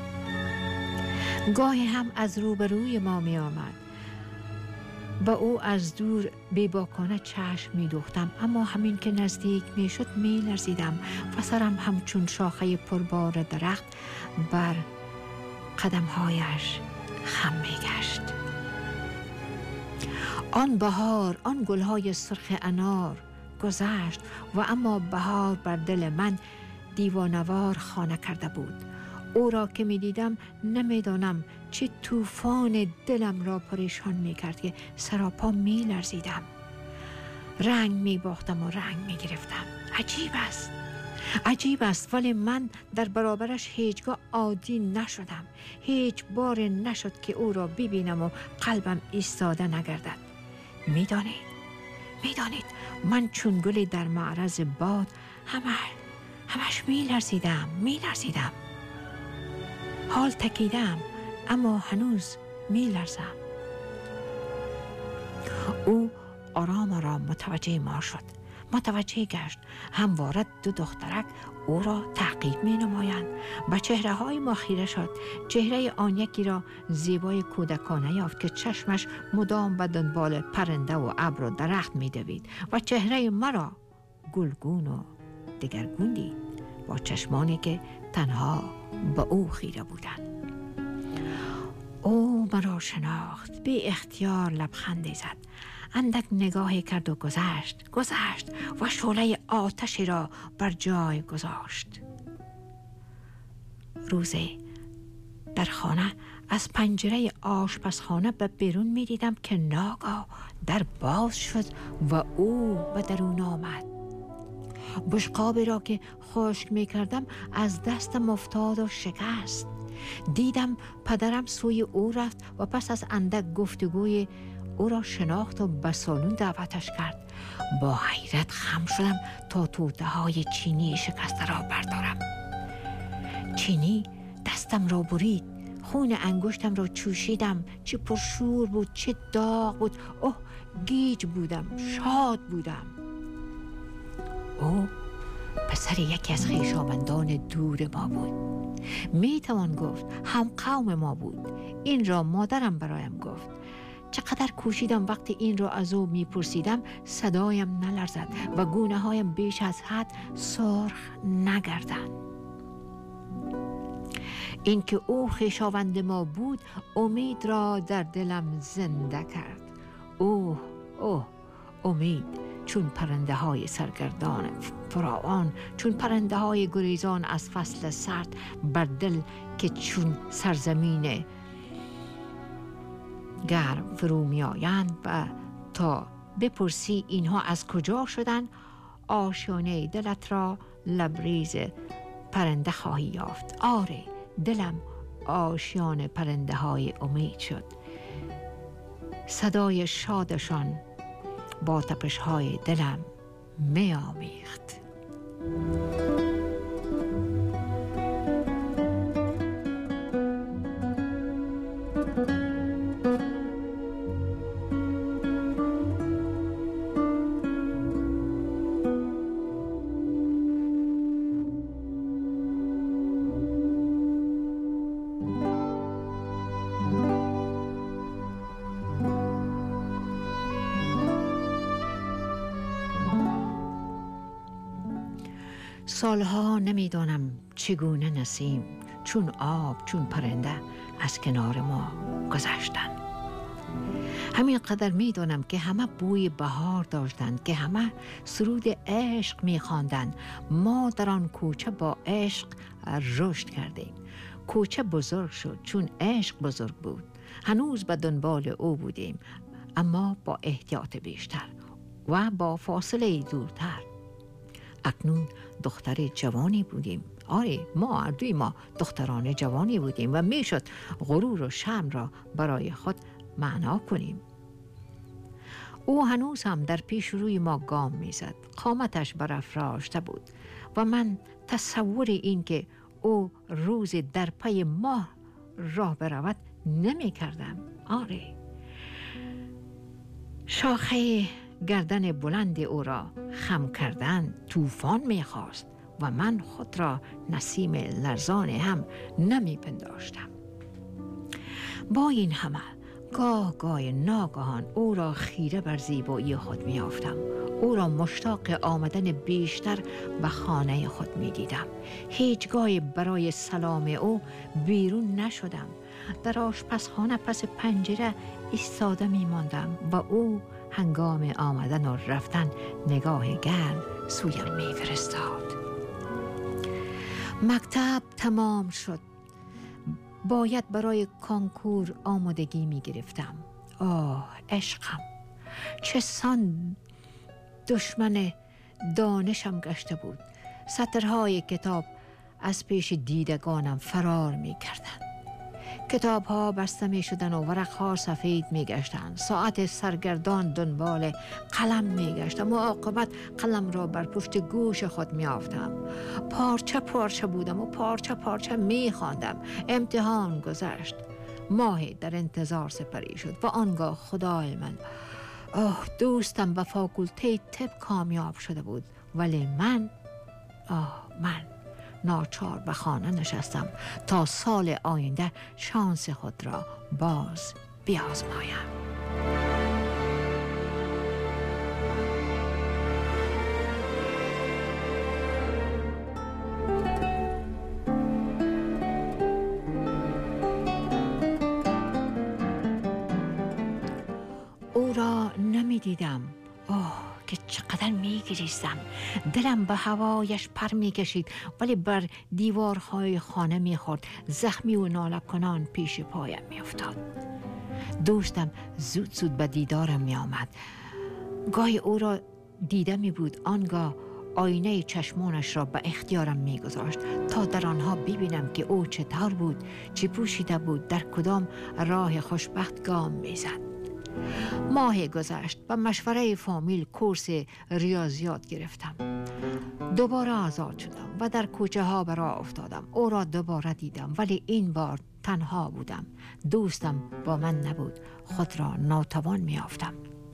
گاهی هم از روبروی ما می آمد. با او از دور بیباکانه چشم می دوختم، اما همین که نزدیک می شد می لرزیدم و سرم همچون شاخه پربار درخت بر قدمهایش خم میگشت. آن بهار، آن گلهای سرخ انار گذشت و اما بهار بر دل من دیوانوار خانه کرده بود. او را که می دیدم نمی دانم چه طوفان دلم را پریشان می کرد که سراپا می لرزیدم. رنگ می باختم و رنگ می گرفتم. عجیب است، عجیب است، ولی من در برابرش هیچگاه عادی نشدم. هیچ بار نشد که او را ببینم و قلبم ایستاده نگردد. می دانید، می دانید من چون گلی در معرض باد همه همش می لرزیدم، می لرزیدم. حال تکیدم اما هنوز می لرزم. او آرام آرام متوجه ما شد. متوجه گشت همواره دو دخترک او را تعقیب می نمایند. به چهره های ما خیره شد. چهره آن یکی را زیبای کودکانه یافت که چشمش مدام به دنبال پرنده و ابر و درخت می دوید و چهره مرا گلگون و دگرگون دید با چشمانی که تنها به او خیره بودند. او مرا شناخت، بی اختیار لبخندی زد، اندک نگاهی کرد و گذشت گذشت و شعله آتشی را بر جای گذاشت. روزی در خانه از پنجره آشپزخانه به بیرون می دیدم که ناگاه در باز شد و او به درون آمد. بشقابی را که خشک می کردم از دستم افتاد و شکست. دیدم پدرم سوی او رفت و پس از اندک گفتگوی او را شناخت و به سالن دعوتش کرد. با حیرت خم شدم تا توته های چینی شکسته را بردارم. چینی دستم را برید، خون انگشتم را چوشیدم. چه پرشور بود، چه داغ بود. اوه، گیج بودم، شاد بودم. او پسر یکی از خویشاوندان دور ما بود. می توان گفت هم قوم ما بود. این را مادرم برایم گفت. چقدر کوشیدم وقتی این را از او می پرسیدم صدایم نلرزد و گونه هایم بیش از حد سرخ نگردند. این که او خویشاوند ما بود امید را در دلم زنده کرد. اوه اوه امید، چون پرنده های سرگردان فراوان، چون پرنده های گریزان از فصل سرد بر دل که چون سرزمین گرم فرو می آیند و تا بپرسی اینها از کجا شدن، آشیانه دلت را لبریز پرنده خواهی یافت. آره، دلم آشیان پرنده های امید شد. صدای شادشان با تپش های دلم می آمیخت. سالها نمیدانم چگونه نسیم چون آب چون پرنده از کنار ما گذشتند. همین قدر میدانم که همه بوی بهار داشتند، که همه سرود عشق میخواندند. ما در آن کوچه با عشق رشد کردیم. کوچه بزرگ شد چون عشق بزرگ بود. هنوز به دنبال او بودیم، اما با احتیاط بیشتر و با فاصله دورتر. اکنون دختر جوانی بودیم. آره، ما هر دوی ما دختران جوانی بودیم و میشد غرور و شرم را برای خود معنا کنیم. او هنوز هم در پیش روی ما گام میزد. قامتش برافراشته بود و من تصور این که او روز در پی ما راه برود نمی کردم. آره، شاخه گردن بلند او را خم کردن طوفان میخواست و من خود را نسیم لرزان هم نمی پنداشتم. با این همه گاه گاه ناگهان او را خیره بر زیبایی خود می یافتم. او را مشتاق آمدن بیشتر به خانه خود می دیدم. هیچگاه برای سلام او بیرون نشدم. در آشپزخانه پس پنجره ایستاده می ماندم و او هنگام آمدن و رفتن نگاه گرم سویم می فرستاد. مکتب تمام شد. باید برای کنکور آمادگی می گرفتم. آه عشقم، چه سان دشمن دانشم گشته بود. سطرهای کتاب از پیش دیدگانم فرار می کردن. کتاب ها بسته می شدن و ورق ها سفید می گشتن. ساعت سرگردان دنبال قلم می گشتم و عاقبت قلم را بر پشت گوش خود می آفتم. پارچه پارچه بودم و پارچه پارچه می خواندم. امتحان گذشت. ماهی در انتظار سپری شد و آنگاه خدای من، آه دوستم به فاکولته طب کامیاب شده بود، ولی من آه من ناچار به خانه نشستم تا سال آینده شانس خود را باز بیازمایم. او را نمی دیدم. آه که چقدر می گریستم. دلم به هوایش پر می کشید ولی بر دیوارهای خانه می خورد. زخمی و ناله کنان پیش پایم می افتاد. دوستم زود زود به دیدارم می آمد. گاهی او را دیده می بود، آنگاه آینه چشمانش را به اختیارم می گذاشت تا در آنها ببینم که او چطور بود، چه پوشیده بود، در کدام راه خوشبخت گام می زد. ماهی گذشت و مشوره فامیل کورس ریاضیات گرفتم. دوباره آزاد شدم و در کوچه ها به راه افتادم. او را دوباره دیدم ولی این بار تنها بودم. دوستم با من نبود. خود را ناتوان می یافتم.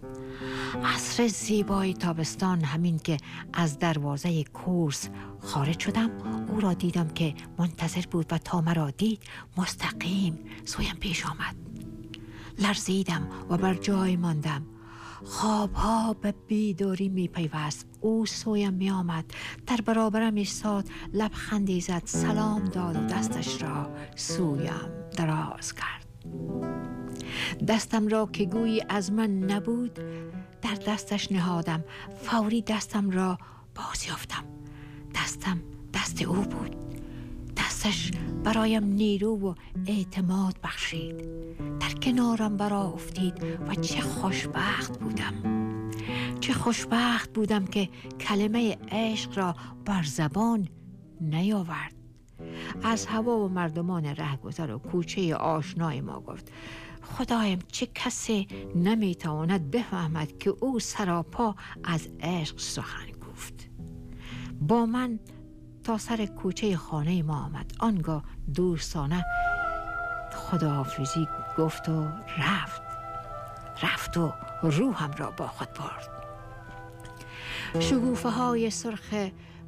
عصر زیبای تابستان، همین که از دروازه کورس خارج شدم، او را دیدم که منتظر بود و تا مرا دید مستقیم سویم پیش آمد. لرزیدم و بر جای ماندم. خوابها به بیداری می پیوست. او سویم می آمد، در برابرم ایستاد، لبخندی زد، سلام داد و دستش را سویم دراز کرد. دستم را که گویی از من نبود در دستش نهادم. فوری دستم را باز یافتم. دستم دست او بود. دستش برایم نیرو و اعتماد بخشید. در کنارم برا افتید و چه خوشبخت بودم. چه خوشبخت بودم که کلمه عشق را بر زبان نیاورد. از هوا و مردمان رهگذر و کوچه آشنای ما گفت. خدایم، چه کسی نمیتواند بفهمد که او سراپا از عشق سخن گفت. با من تا سر کوچه خانه ما آمد. آنگاه دوستانه خداحافظی گفت و رفت. رفت و روحم را با خود برد. شگوفه های سرخ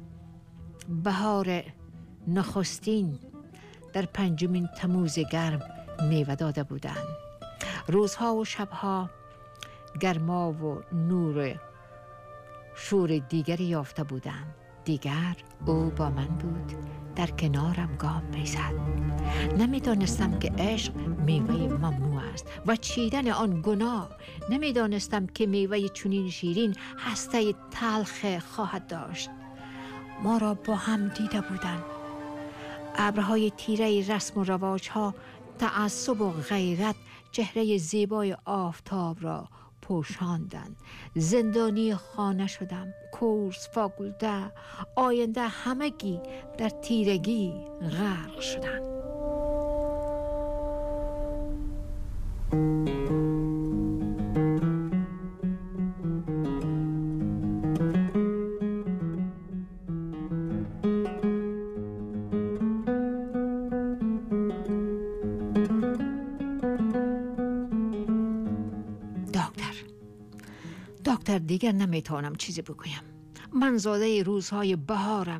بهار نخستین در پنجمین تموز گرم میوه داده بودند. روزها و شبها گرما و نور شور دیگری یافته بودند. دیگر او با من بود، در کنارم گام میزد. نمیدانستم که عشق میوه ممنوع است و چیدن آن گناه. نمیدانستم که میوه چنین شیرین هسته تلخ خواهد داشت. ما را با هم دیده بودند. ابرهای تیره رسم و رواجها، تعصب و غیرت چهره زیبای آفتاب را پوشاندند. زندانی خانه شدم. کورس، فاکولته، آینده همگی در تیرگی غرق شدند. دکتر، دیگر نمیتونم چیزی بگویم. من زاده روزهای بهارم.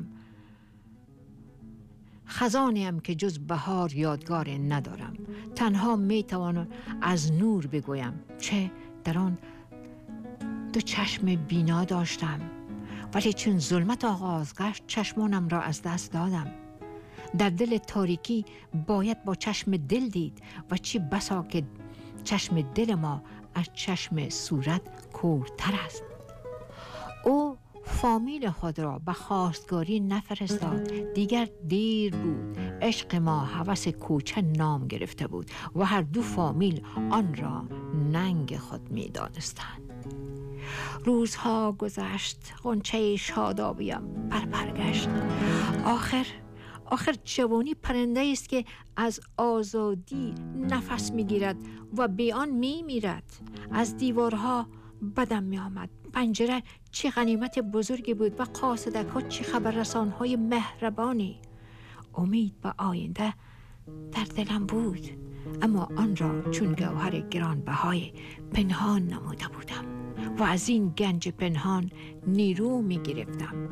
خزانیم که جز بهار یادگار ندارم. تنها میتوانم از نور بگویم، چه در آن دو چشم بینا داشتم، ولی چون ظلمت آغاز گشت چشمانم را از دست دادم. در دل تاریکی باید با چشم دل دید و چی بسا که چشم دل ما از چشم صورت کورتر است. او فامیل خود را به خواستگاری نفرستاد. دیگر دیر بود. عشق ما هوس کوچه نام گرفته بود و هر دو فامیل آن را ننگ خود می دانستند. روزها گذشت، غنچه شادابیم پرپرگشت. آخر آخر جوانی پرنده است که از آزادی نفس می گیرد و به آن می میرد. از دیوارها بدم می آمد. پنجره چه غنیمت بزرگی بود و قاصدک ها چه خبررسان های مهربانی. امید به آینده در دلم بود، اما آن را چون گوهر گرانبهای پنهان نموده بودم و از این گنج پنهان نیرو می گرفتم.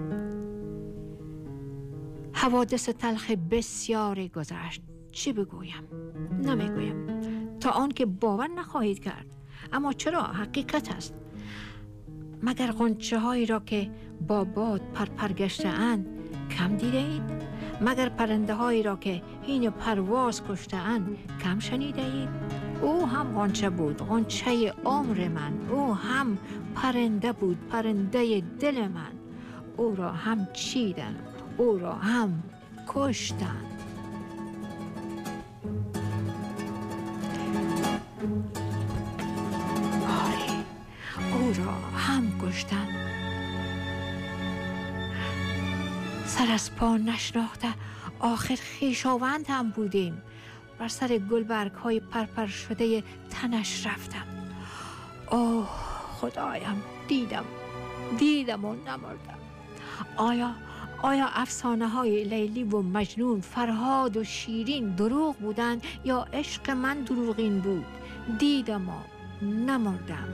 حوادث تلخ بسیاری گذشت. چی بگویم؟ نمیگویم تا آن که باور نخواهید کرد، اما چرا حقیقت است. مگر غنچه هایی را که با باد پرپرگشته اند کم دیده اید؟ مگر پرنده هایی را که هین پرواز کشته اند کم شنیده اید؟ او هم غنچه بود، غنچه عمر من. او هم پرنده بود، پرنده دل من. او را هم چیدن، او را هم کشتن. آره، او را هم کشتن. سر از پا نشناخته آخر خویشاوند هم بودیم. بر سر گلبرگ های پرپر شده تنش رفتم. اوه خدایم، دیدم دیدم و نمردم. آیا آیا افسانه های لیلی و مجنون، فرهاد و شیرین دروغ بودند یا عشق من دروغین بود؟ دیدم و نمردم.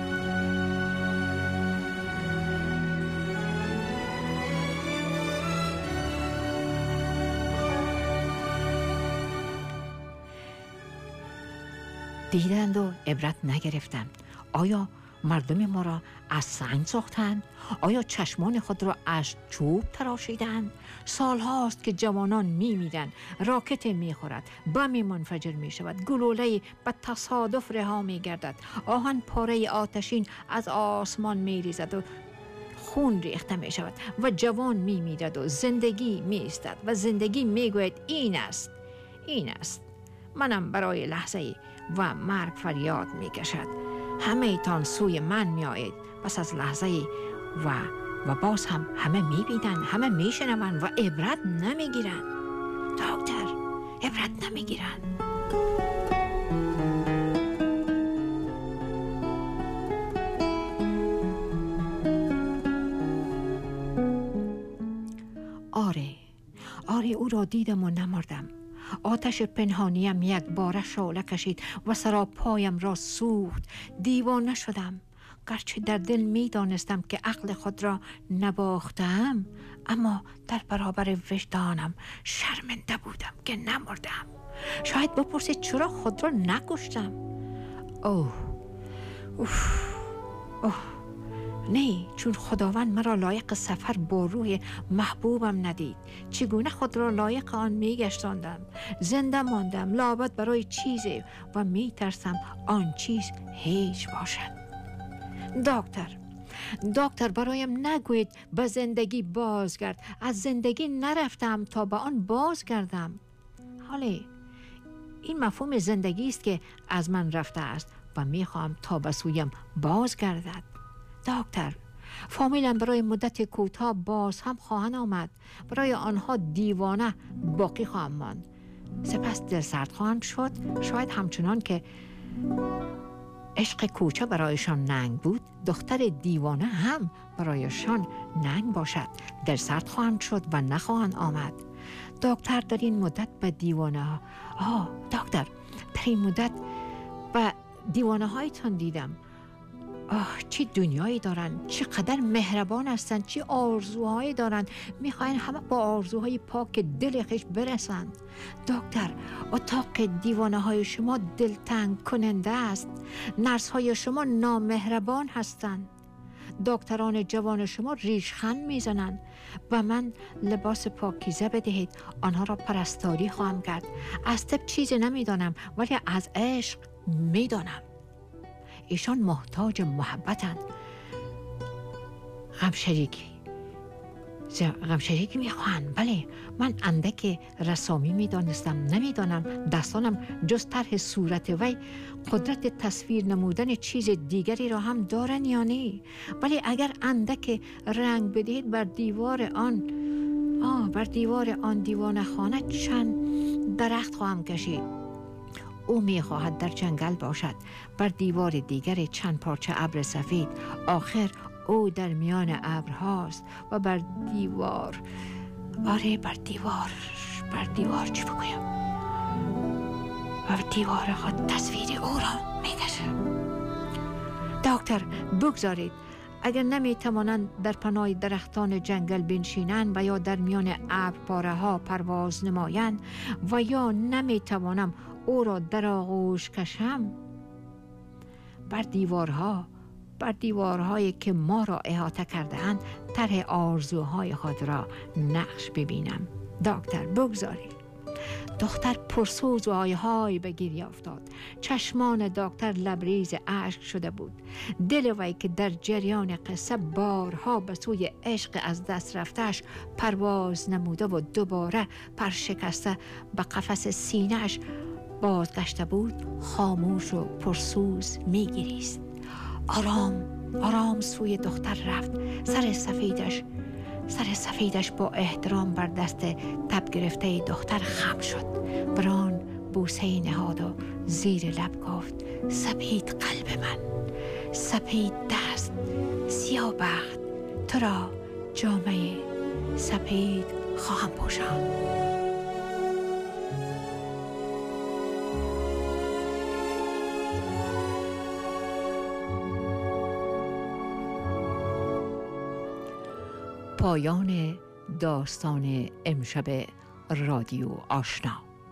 دیدند و عبرت نگرفتند. آیا مردم ما را از سنگ ساختند؟ آیا چشمان خود را از چوب تراشیدند؟ سال هاست که جوانان می میرند، راکت می خورد، بمی منفجر می شود، گلوله به تصادف رها می گردد، آهن پاره آتشین از آسمان می ریزد و خون ریخته می شود و جوان می میرد و زندگی می ایستد و زندگی می گوید این است، این است. منم برای لحظه و مرگ فریاد می کشد. همه تان سوی من می آید. پس از لحظه و و باز هم همه می بینن، همه می شنون و عبرت نمی گیرن. دکتر، عبرت نمی گیرن. آره آره او را دیدم و نمردم. آتش پنهانیم یک باره شعله کشید و سراپایم را سوخت. دیوانه شدم. گرچه در دل می دانستم که عقل خود را نباختم، اما در برابر وجدانم شرمنده بودم که نمردم. شاید بپرسید چرا خود را نکشتم. اوه اوه اوه نه، چون خداوند مرا لایق سفر با روح محبوبم ندید. چگونه خود را لایق آن می گشتاندم؟ زنده ماندم لابد برای چیزی و می ترسم آن چیز هیچ باشد. دکتر دکتر برایم نگوید به زندگی بازگرد. از زندگی نرفتم تا به آن بازگردم. حالی این مفهوم زندگی است که از من رفته است و می خواهم تا به سویم بازگردد. دکتر، فامیلم برای مدت کوتاه باز هم خواهند آمد. برای آنها دیوانه باقی خواهم ماند. سپس دل سرد خواهند شد. شاید همچنان که عشق کوچه برایشان ننگ بود، دختر دیوانه هم برایشان ننگ باشد. دل سرد خواهند شد و نخواهند آمد. دکتر، در این مدت به دیوانه ها آه دکتر در این مدت به دیوانه هایتان دیدم. آه چی دنیایی دارن، چقدر مهربان هستن، چی آرزوهایی دارن، میخواین همه با آرزوهای پاک دل خیش برسن. دکتر، اتاق دیوانه های شما دلتنگ کننده است، نرس های شما نامهربان هستند، دکتران جوان شما ریشخند میزنند. و من لباس پاکیزه بدهید، آنها را پرستاری خواهم کرد. از طب چیزی نمیدانم ولی از عشق میدانم. ایشان محتاج محبتند. غم شریکی غم شریکی میخواهند. بله، من اندک رسامی میدانستم، نمیدانم دستانم جز طرح صورت وی قدرت تصویر نمودن چیز دیگری را هم دارن یا نه. ولی اگر اندک رنگ بدهید بر دیوار آن آه بر دیوار آن دیوانه خانه چند درخت خواهم کشید. او میخواهد در جنگل باشد، بر دیوار دیگر چند پارچه ابر سفید. آخر او در میان ابرهاست و بر دیوار، آره بر دیوار بر دیوار چی بگویم، بر دیوار خود تصویر او را میکشم. دکتر بگذارید، اگر نمیتوانند در پناه درختان جنگل بنشینند و یا در میان ابر پاره ها پرواز نمایند و یا نمیتوانم او را در آغوش کشم، بر دیوارها بر دیوارهایی که ما را احاطه کرده‌اند طرح آرزوهای خود را نقش ببینم. دکتر بگذارید. دختر پرسوز و آیهای به گریه افتاد. چشمان دکتر لبریز اشک شده بود. دل وی که در جریان قصه بارها به سوی عشق از دست رفتش پرواز نموده و دوباره پرشکسته به قفس سینه‌اش بازگشته بود، خاموش و پرسوز میگریست. آرام آرام سوی دختر رفت. سر سفیدش سر سفیدش با احترام بر دست تب گرفته دختر خم شد. بران بوسه نهاد و زیر لب گفت: سپید قلب من، سپید دست، سیاه بخت، تو را جامعه سپید خواهم پوشاند. پایان داستان امشب رادیو آشنا.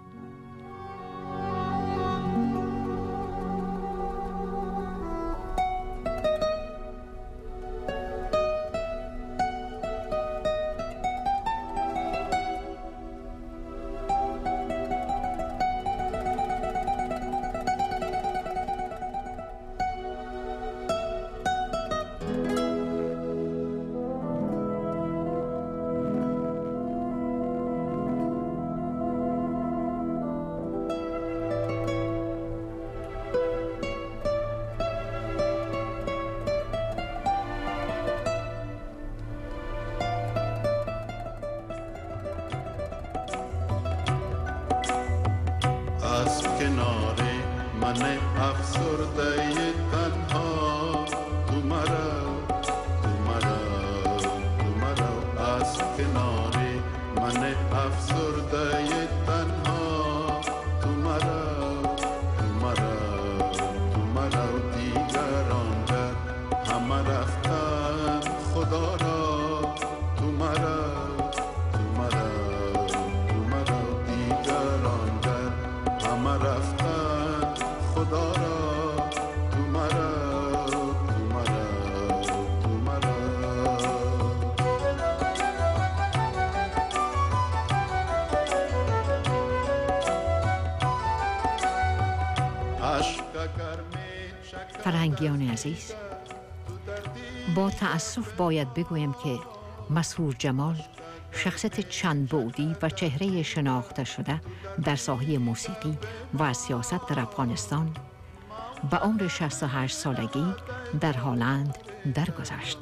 فرهنگیان عزیز، با تأسف باید بگویم که مسحور جمال شخصیت چند بعدی و چهره شناخته شده در ساحه موسیقی و سیاست در افغانستان به عمر شصت و هشت سالگی در هلند درگذشت.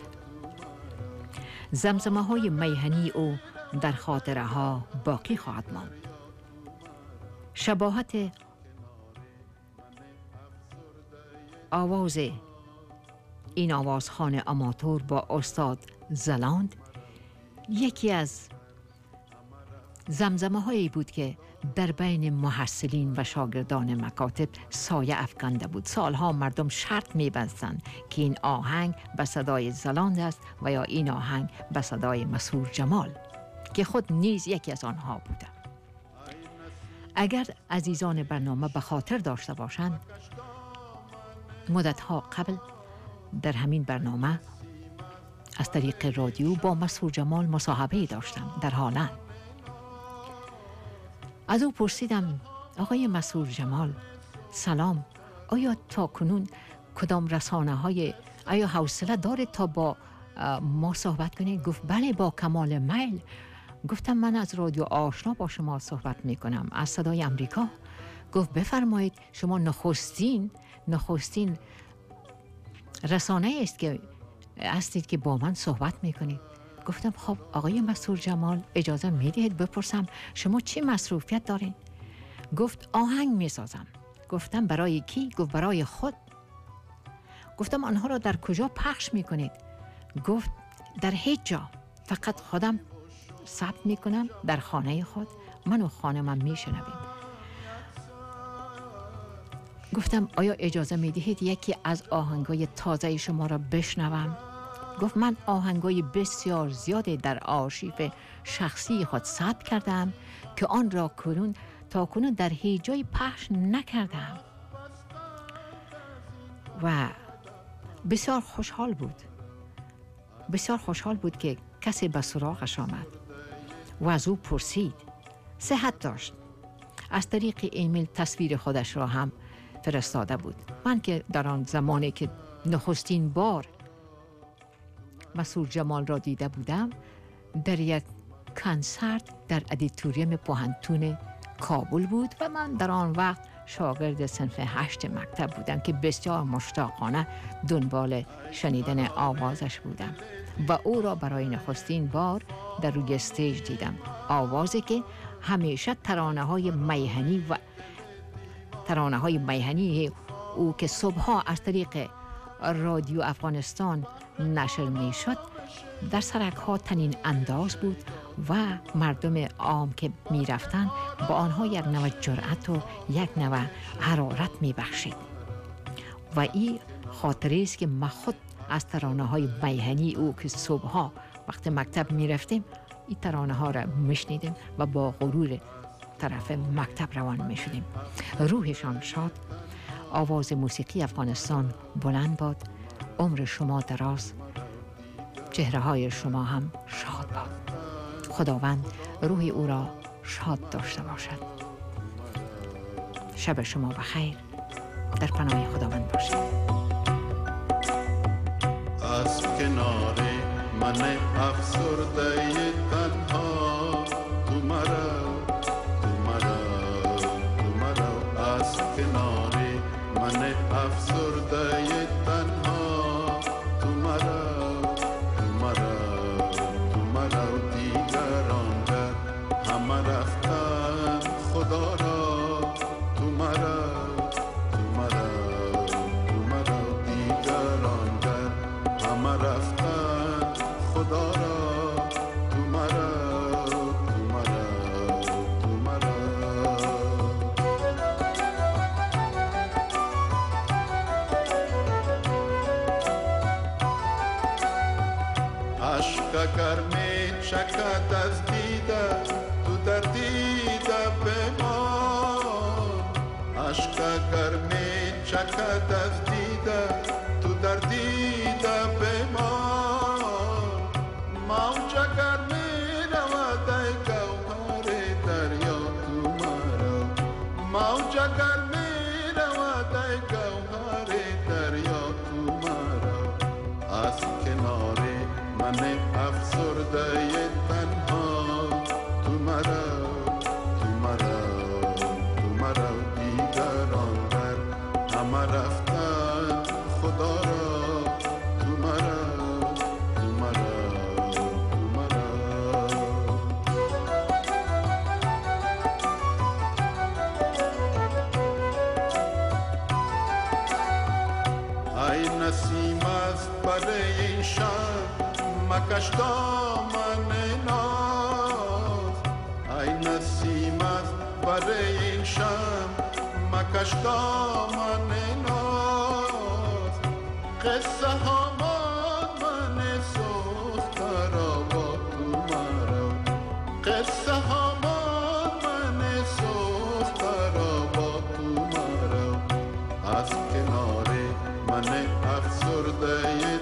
زمزمه های میهنی او در خاطره ها باقی خواهد ماند. شباهت آواز این آوازخوان آماتور با استاد زلاند یکی از زمزمه هایی بود که در بین محصلین و شاگردان مکاتب سایه افکنده بود. سالها مردم شرط می‌بستند که این آهنگ به صدای زلاند است و یا این آهنگ به صدای مسرور جمال که خود نیز یکی از آنها بوده. اگر عزیزان برنامه به خاطر داشته باشند، مدتها قبل در همین برنامه از طریق رادیو با مسرور جمال مصاحبه داشتم در هالند. از او پرسیدم آقای مسرور جمال سلام، آیا تا کنون کدام رسانه های آیا حوصله دارید تا با ما صحبت کنید؟ گفت بله با کمال میل. گفتم من از رادیو آشنا با شما صحبت می کنم، از صدای امریکا. گفت بفرمایید، شما نخستین نخستین رسانه است که هستید که با من صحبت می کنید. گفتم خب آقای مسرور جمال اجازه می دهید بپرسم شما چی مصروفیت دارین؟ گفت آهنگ می سازم. گفتم برای کی؟ گفت برای خود. گفتم آنها را در کجا پخش می کنید؟ گفت در هیچ جا، فقط خودم ثبت می کنم در خانه خود، من و خانمم می شنویم. گفتم آیا اجازه می دهید یکی از آهنگای تازه شما را بشنوم؟ گفت من آهنگای بسیار زیاده در آرشیو شخصی خود ثبت کردم که آن را کنون تا کنون در هیچ جای پخش نکردم. و بسیار خوشحال بود بسیار خوشحال بود که کسی به سراغش آمد و از او پرسید. صحت داشت. از طریق ایمیل تصویر خودش را هم فرستاده بود. من که در آن زمانی که نخستین بار مسرور جمال را دیده بودم در یک کنسرت در ادیتوریوم پوهنتون کابل بود و من در آن وقت شاگرد صنف هشت مکتب بودم که بسیار مشتاقانه دنبال شنیدن آوازش بودم و او را برای نخستین بار در روی استیج دیدم. آوازی که همیشه ترانه های میهنی و ترانه های میهنی او که صبحها از طریق رادیو افغانستان نشر می شد در سرک ها تنین انداز بود و مردم عام که می رفتن با آنها یک نوع جرأت و یک نوع حرارت می بخشید. و این خاطره است که ما خود از ترانه های میهنی او که صبحها وقت مکتب می رفتیم این ترانه ها را می شنیدیم و با غرور طرف مکتب روان می شدیم. روحشان شاد. آواز موسیقی افغانستان بلند باد. عمر شما دراز، چهره های شما هم شاد باد. خداوند روح او را شاد داشته باشد. شب شما بخیر، در پناه خداوند باشید. از کنار من افسرده تنها تو مرا تو مرا تو مرا از کنار من افسرده تنها تو مرا تو مرا تو مرا دیگران در همه رفتن خدا را تو مرا تو مرا تو مرا دیگران در همه رفتن خدا را تو مرا تو مرا تو مرا عشق اگر می چکد از دیده تو در دیده بمان عشق اگر می چکد از دیده تو در دیده بمان موج اگر می رود ای گوهر دریا تو مرا موج اگر می رود ای گوهر دریا تو مرا از کنار من افسرده تنها تو مرا تو مرا تو مرا دیگران در همه رفتن خدا را تو مرا تو مرا تو مرا ای نسیم از برای این شب مکش دامن ناز ای برای این شم مکش دامن ناز قصه ها من سوخت را با تو مرا قصه ها من سوخت را با تو مرا از کنار من افسرده